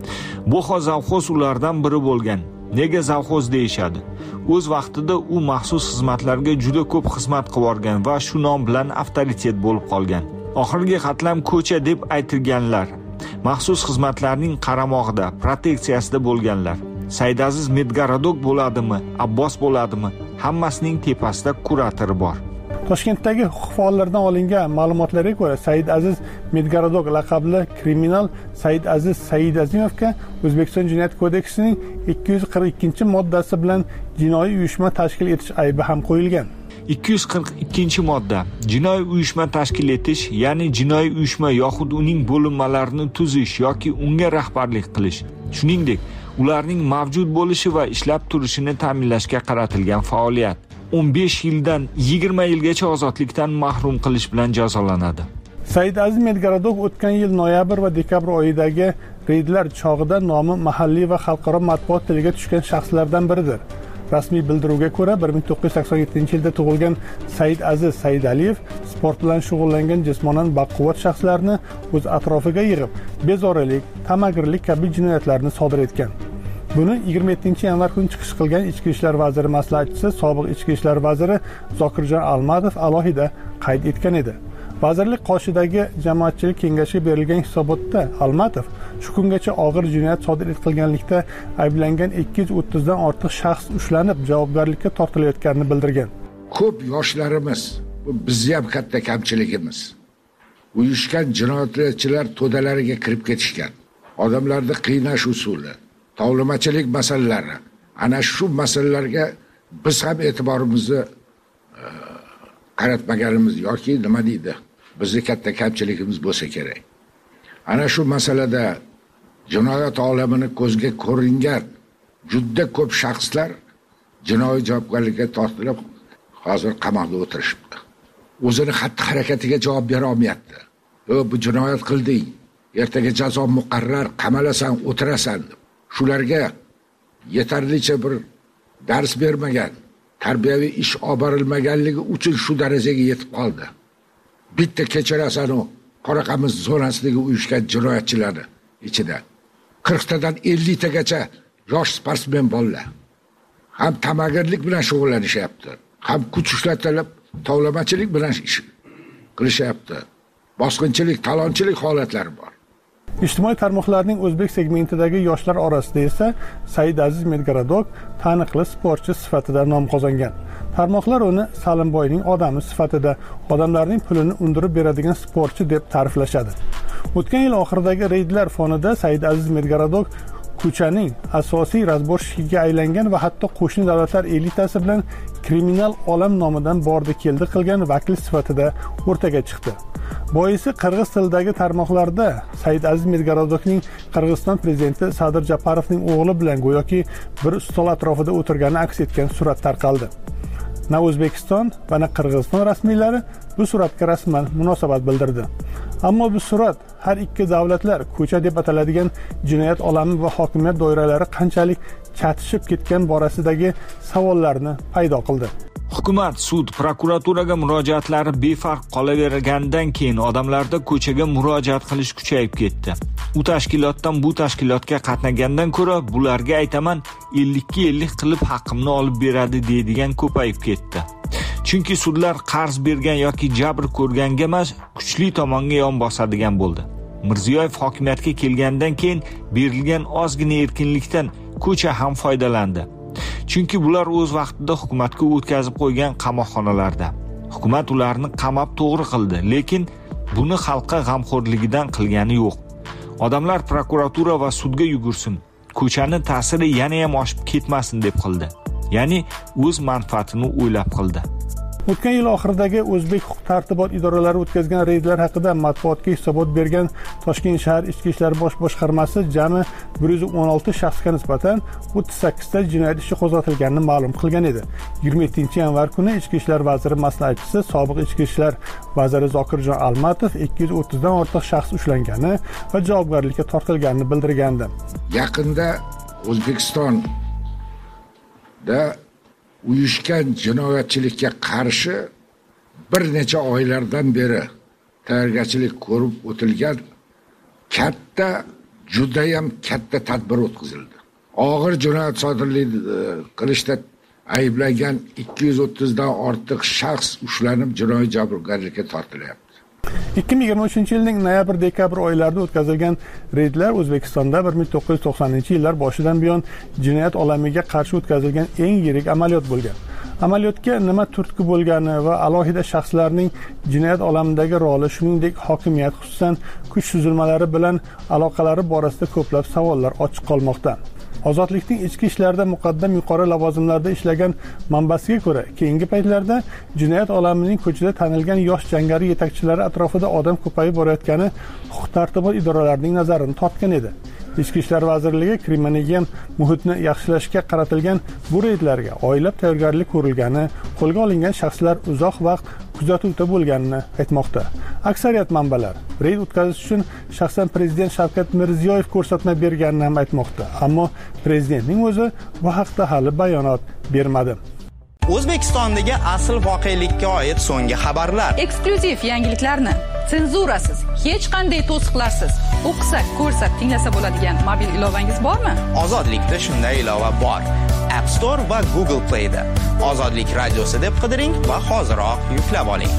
Boxo zavxoz ulardan biri bo'lgan. Nega zavxoz deyishadi? O'z vaqtida u maxsus xizmatlarga juda ko'p xizmat qilib o'rgan va shu nom bilan avtoritet bo'lib qolgan. Oxirgi qatlam ko'cha deb aytilganlar. Maxsus xizmatlarning qaramog'ida, proteksiyasida bo'lganlar. Saidaziz Medgarodok bo'ladimi, Abbos bo'ladimi? Hammasining tepasida kuratori bor. Toshkentdagi huquq faollaridan olingan ma'lumotlarga ko'ra, Said Aziz Medgarodok laqabli kriminal Said Aziz Saidazimovga O'zbekiston Jinoyat kodeksining ikki yuz qirq ikkinchi moddasi bilan jinoiy uyushma tashkil etish aybi ham qo'yilgan. ikki yuz qirq ikkinchi modda jinoiy uyushma tashkil etish, ya'ni jinoiy uyushma yoxud uning bo'linmalarini tuzish yoki unga rahbarlik qilish, shuningdek, ularning mavjud bo'lishi va ishlab turishini ta'minlashga qaratilgan faoliyat. o'n besh yildan yigirma yilgacha ozodlikdan mahrum qilish bilan jazolanadi. Said Aziz Medgarodok o'tgan yil noyabr va dekabr oyidagi reydlar chog'ida nomi mahalliy va xalqaro matbuot tiliga tushgan shaxslardan biridir. Rasmiy bildiruvga ko'ra, bir ming to'qqiz yuz sakson yettinchi yilda tug'ilgan Said Aziz Saidaliyev sport bilan shug'ullangan jismonan baquvvat shaxslarni o'z atrofiga yig'ib, bezorilik, tamagirlik kabi jinoyatlarni sodir etgan. Buni yigirma yettinchi yanvar kuni chiqish qilgan Ichki ishlar vaziri maslahatchisi, sobiq Ichki ishlar vaziri Zokirjon Almatov alohida qayd etgan edi. Vazirlik qoshidagi jamoatchilik kengashiga berilgan hisobotda Almatov shu kungacha og'ir jinoyat sodir etganlikda ayblangan ikki yuz o'ttizdan ortiq shaxs ushlanib, javobgarlikka tortilayotganini bildirgan. Ko'p yoshlarimiz, bu bizning ham katta kamchiligimiz. Uyushgan jinoyatchilar to'dalariga kirib ketishgan. Odamlarni qiynash usuli, tovlamachilik masalalari, ana shu masalalarga biz ham e'tiborimizni qaratmaganimiz yoki nima deydi, bizni katta kamchiligimiz bo'lsa kerak. Ana shu masalada jinoyat olamini ko'zga ko'ringan juda ko'p shaxslar jinoiy javobgarlikka tortilib, hozir qamoqda o'tirishibdi. O'zini xatti-harakatiga javob bera olmayapti. "O, bu jinoyat qilding, ertaga jazo muqarrar, qamalasan, o'tirasan" deb. Shularga yetarlicha bir dars bermagan, tarbiyaviy ish olib borilmaganligi uchun shu darajaga yetib qoldi. Bitta kechirasan u Qoraqamiz zonasidagi uyushgan jinoyatchilarni ichida qirq tadan ellik tagacha yosh sportsmen bolalar ham tamagirlik bilan shug'ullanishyapti, ham kuch ishlatilib tovlamachilik bilan ish qilishyapti. Bosqinchilik, talonchilik holatlari bor. Ijtimoiy tarmoqlarning o'zbek segmentidagi yoshlar orasida esa Said Aziz Medgarodok taniqli sportchi sifatida nom qozongan. Tarmoqlar uni Salimboyning odami sifatida odamlarning pulini undirib beradigan sportchi deb ta'riflashadi. O'tgan yil oxiridagi reydlar fonida Said Aziz Medgarodok ko'chaning asosiy razborshkiga aylangan va hatto qo'shni davlatlar elitasi bilan kriminal olam nomidan bordi keldi qilgan vakil sifatida o'rtaga chiqdi. Boisi qirg'iz tilidagi tarmoqlarda Said Aziz Medgarodokning Qirg'iziston prezidenti Sadir Japarovning o'g'li bilan go'yoki bir stol atrofida o'tirgani aks etgan surat tarqaldi. Na O'zbekiston va na Qirg'iziston rasmiylari bu suratga rasman munosabat bildirdi. Ammo bu surat har ikki davlatlar ko'cha deb ataladigan jinoyat olami va hokimiyat doiralari qanchalik chatishib ketgan borasidagi savollarni paydo qildi. Hukumat, sud, prokuraturaga murojaatlari befarq qolavergandan keyin odamlarda ko'chaga murojaat qilish kuchayib ketdi. U tashkilotdan bu tashkilotga qatnagandan ko'ra, bularga aytaman ellikka ellik qilib haqqimni olib beradi deydigan ko'payib ketdi. Chunki sudlar qarz bergan yoki jabr ko'rganga emas, kuchli tomonga yon bosadigan bo'ldi. Mirziyoyev hokimiyatga kelgandan keyin berilgan ozgina erkinlikdan ko'cha ham foydalandi. Chunki bular o'z vaqtida hukumatga o'tkazib qo'ygan qamoqxonalarda. Hukumat ularni qamab to'g'ri qildi, lekin buni xalqqa g'amxo'rligidan qilgani yo'q. Odamlar prokuratura va sudga yugursin, ko'chani ta'siri yana ham oshib ketmasin deb qildi. Ya'ni o'z manfaatini o'ylab qildi. O'tgan yil oxiridagi o'zbek huquq tartibot idoralari o'tkazgan reydlar haqida matbuotga hisobot bergan Toshkent shahar Ichki ishlar bosh boshqarmasi jami bir yuz o'n olti shaxsga nisbatan o'ttiz sakkizta jinoyat ishi qo'zg'atilganini ma'lum qilgan edi. yigirma yettinchi yanvar kuni Ichki ishlar vaziri maslahatchisi, sobiq Ichki ishlar vaziri Zokirjon Almatov ikki yuz o'ttizdan ortiq shaxs ushlangani va javobgarlikka tortilganini bildirgandi. Yaqinda O'zbekistonda uyushgan jinoyatchilikka qarshi bir necha oylardan beri tayyorgarchilik ko'rib o'tilgan katta judayam katta tadbir o'tkazildi. Og'ir jinoyat sodir qilishda ayblangan ikki yuz o'ttizdan ortiq shaxs ushlanib jinoiy javobgarlikka tortilyapti. ikki ming yigirma uchinchi yilning noyabr dekabr oylarida o'tkazilgan reydlar O'zbekistonda bir ming to'qqiz yuz to'qsoninchi yillar boshidan buyon jinoyat olamiga qarshi o'tkazilgan eng yirik amaliyot bo'lgan. Amaliyotga nima turtki bo'lgani va alohida shaxslarning jinoyat olamidagi roli, shuningdek hokimiyat, xususan kuch tuzilmalari bilan aloqalari borasida ko'plab savollar ochiq qolmoqda. Ozodlikning ichki ishlarida muqaddam yuqori lavozimlarda ishlagan manbasiga ko'ra, keyingi paytlarda jinoyat olamining ko'chada tanilgan yosh jangari yetakchilari atrofida odam ko'payib borayotgani huquq-tartibot idoralarining nazarini tortgan edi. Ichki ishlar vazirligi kriminogen muhitni yaxshilashga qaratilgan bu reydlarga oylab tayyorgarlik ko'rilgani, qo'lga olingan shaxslar uzoq vaqt kuzatuvda bo'lganini aytmoqda. Aksariyat manbalar reyd o'tkazish uchun shaxsan prezident Shavkat Mirziyoyev ko'rsatma berganini ham aytmoqda. Ammo prezidentning o'zi bu haqda hali bayonot bermadi. O'zbekistondagi asl voqelikka oid so'nggi xabarlar. Eksklyuziv yangiliklarni senzurasiz, hech qanday to'siqlarsiz o'qisak, ko'rsak, tinglasa bo'ladigan mobil ilovangiz bormi? Ozodlikda shunday ilova bor. App Store va Google Play da. Ozodlik radiosi deb qidiring va hoziroq yuklab oling.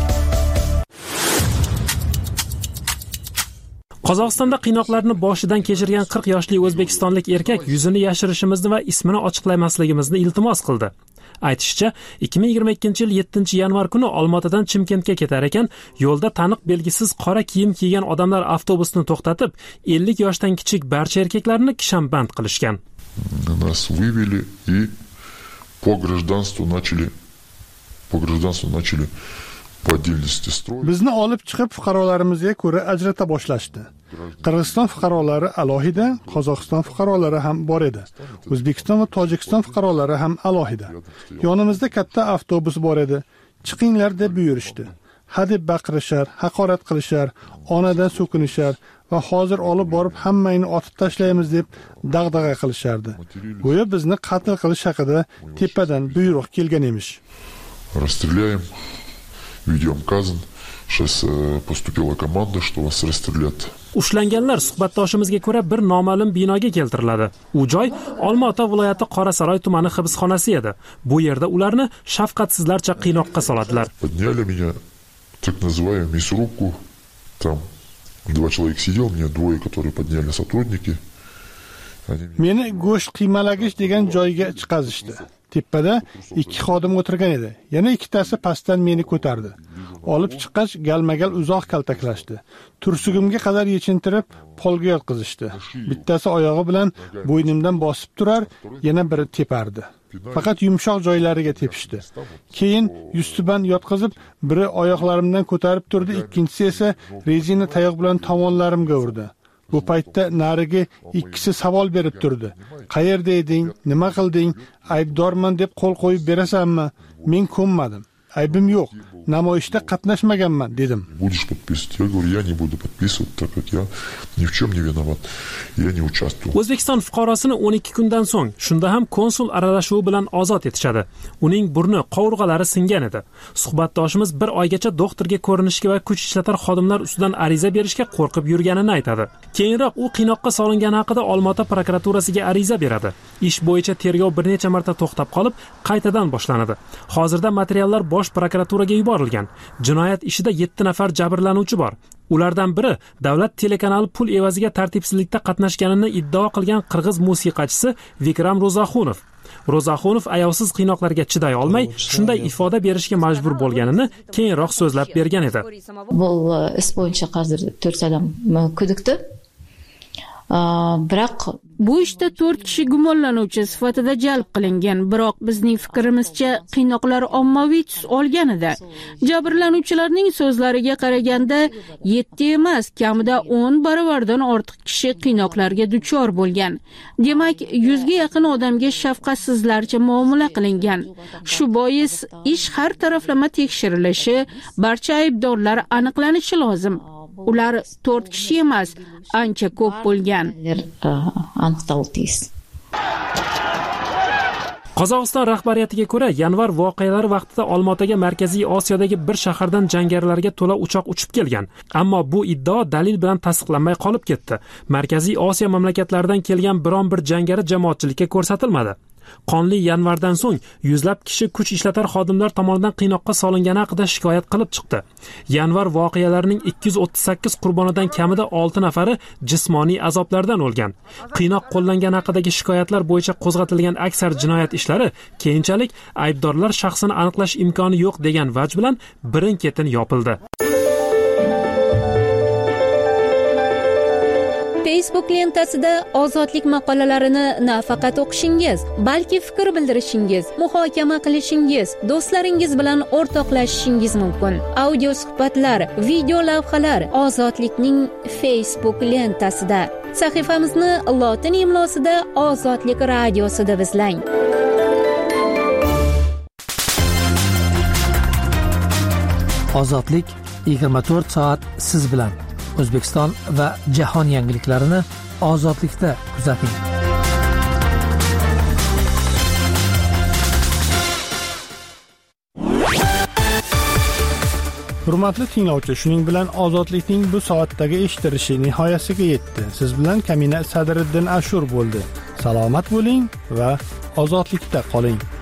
Qozog'istonda qiynoqlarni boshidan kechirgan qirq yoshli o'zbekistonlik erkak yuzini yashirishimizni va ismini ochiqlamasligimizni iltimos qildi. Aytishicha, ikki ming yigirma ikkinchi yil yettinchi yanvar kuni Olmaotadan Chimkentga ketar ekan, yo'lda taniq belgisiz qora kiyim kiygan odamlar avtobusni to'xtatib, ellik yoshdan kichik barcha erkaklarni kishamband qilishgan. Нас вывели и по гражданству начали по гражданству начали по отдельности строить. Bizni olib chiqib fuqarolarimizga ko'ra ajrata boshlashdi. Qirg'iziston fuqarolari alohida, Qozog'iston fuqarolari ham bor edi. O'zbekiston va Tojikiston fuqarolari ham alohida. Yonimizda katta avtobus bor edi. Chiqinglar deb buyurishdi. Ha deb baqirishar, haqorat qilishar, onadan so'kinishar va hozir olib borib hammangni otib tashlaymiz deb dag'dag'a qilishardi. Go'yo bizni qatl qilish haqida tepadan buyruq kelgan emish. Расстреляем. Ведем казнь. Сейчас поступила команда, что вас расстрелят. Ushlanganlar suhbatdoshimizga ko'ra bir noma'lum binoga keltiriladi. U joy Olmaota viloyati Qorasaroy tumani hibsxonasi edi. Bu yerda ularni shafqatsizlarcha qiynoqqa soladilar. Подняли меня, так называемую мясорубку. Там два человека сидел, мне двое, которые подняли сотрудники. Meni go'sht qiymalagich degan joyga chiqazishdi. Tepada ikki xodim o'tirgan edi. Yana ikkitasi pastdan meni ko'tardi. Olib chiqqach, galmagal uzoq kaltaklashdi. Tursugimga qadar yechintirib, polga yotqizishdi. Bittasi oyog'i bilan bo'ynimdan bosib turar, yana biri tepardi. Faqat yumshoq joylariga tepishdi. Keyin yustiban yotqizib, biri oyoqlarimdan ko'tarib turdi, ikkinchisi esa rezina tayoq bilan tomonlarimga urdi. Bu paytda narigi ikkisi savol berib turdi. Qayerda eding? Nima qilding? Aybdorman deb qo'l qo'yib berasanmi? Men ko'nmadim. Aybim yo'q. Namoyishda qatnashmaganman dedim. Будешь подписывать? Я говорю, я не буду подписывать, так как я ни в чем не виноват. Я не участвую. O'zbekiston fuqarosini o'n ikki kundan so'ng, shunda ham konsul aralashuvi bilan ozod etishadi. Uning burni, qovurg'alari singan edi. Suhbatdoshimiz bir oygacha doktorga ko'rinishga va kuch ishlatar xodimlar ustidan ariza berishga qo'rqib yurganini aytadi. Keyinroq u qiynoqqa solingani haqida Olmaota prokuraturasiga ariza beradi. Ish bo'yicha tergov bir necha marta to'xtab qolib, qaytadan boshlanadi. Hozirda materiallar bosh prokuraturaga yuborilgan. Jinoyat ishida yetti nafar jabrlanuvchi bor. Ulardan biri davlat telekanali pul evaziga tartibsizlikda qatnashganini iddao qilgan qirg'iz musiqachisi Vikram Ro'zaxunov. Ro'zaxunov ayovsiz qiynoqlarga chiday olmay, shunday ifoda berishga majbur bo'lganini keyinroq so'zlab bergan edi. Bu ish bo'yicha hozir to'rt odam kudikdi. Biroq bu ishda to'rt kishi gumonlanuvchi sifatida jalb qilingan, biroq bizning fikrimizcha qiynoqlar ommaviy tus olgan edi. Jabrlanuvchilarning so'zlariga qaraganda yetti emas, kamida o'n baravardan ortiq kishi qiynoqlarga duchor bo'lgan. Demak, yuzga yaqin odamga shafqatsizlarcha muomala qilingan. Shu bois ish har taraflama tekshirilishi, barcha aybdorlar aniqlanishi lozim. Ular to'rt kishi emas, ancha ko'p bo'lgan. Qozog'iston rahbariyatiga ko'ra, yanvar voqealari vaqtida Olmaotaga Markaziy Osiyodagi bir shahardan jangarilarga to'la uchoq uchib kelgan. Ammo bu iddao dalil bilan tasdiqlanmay qolib ketdi. Markaziy Osiyo mamlakatlaridan kelgan biron bir jangari jamoatchilikka ko'rsatilmadi. Qonli yanvardan so'ng yuzlab kishi kuch ishlatar xodimlar tomonidan qiynoqqa solingani haqida shikoyat qilib chiqdi. Yanvar voqealarining ikki yuz o'ttiz sakkiz qurbonidan kamida olti nafari jismoniy azoblardan o'lgan. Qiynoq qo'llangani haqidagi shikoyatlar bo'yicha qo'zg'atilgan aksar jinoyat ishlari keyinchalik aybdorlar shaxsini aniqlash imkoni yo'q degan vaj bilan birin-ketin yopildi. Facebook lentasida ozodlik maqolalarini nafaqat o'qishingiz, balki fikr bildirishingiz, muhokama qilishingiz, do'stlaringiz bilan o'rtoqlashishingiz mumkin. Audio suhbatlar, video lavhalar Ozodlikning Facebook lentasida. Sahifamizni lotin imlosida Ozodlik radiosi deb izlang. Ozodlik yigirma to'rt soat siz bilan. O'zbekiston va jahon yangiliklarini ozodlikda kuzating. Hurmatli tinglovchi, shuning bilan ozodlikning bu soatdagi eshitilishi nihoyasiga yetdi. Siz bilan Kamina Sadriddin Ashur bo'ldi. Salomat bo'ling va ozodlikda qoling.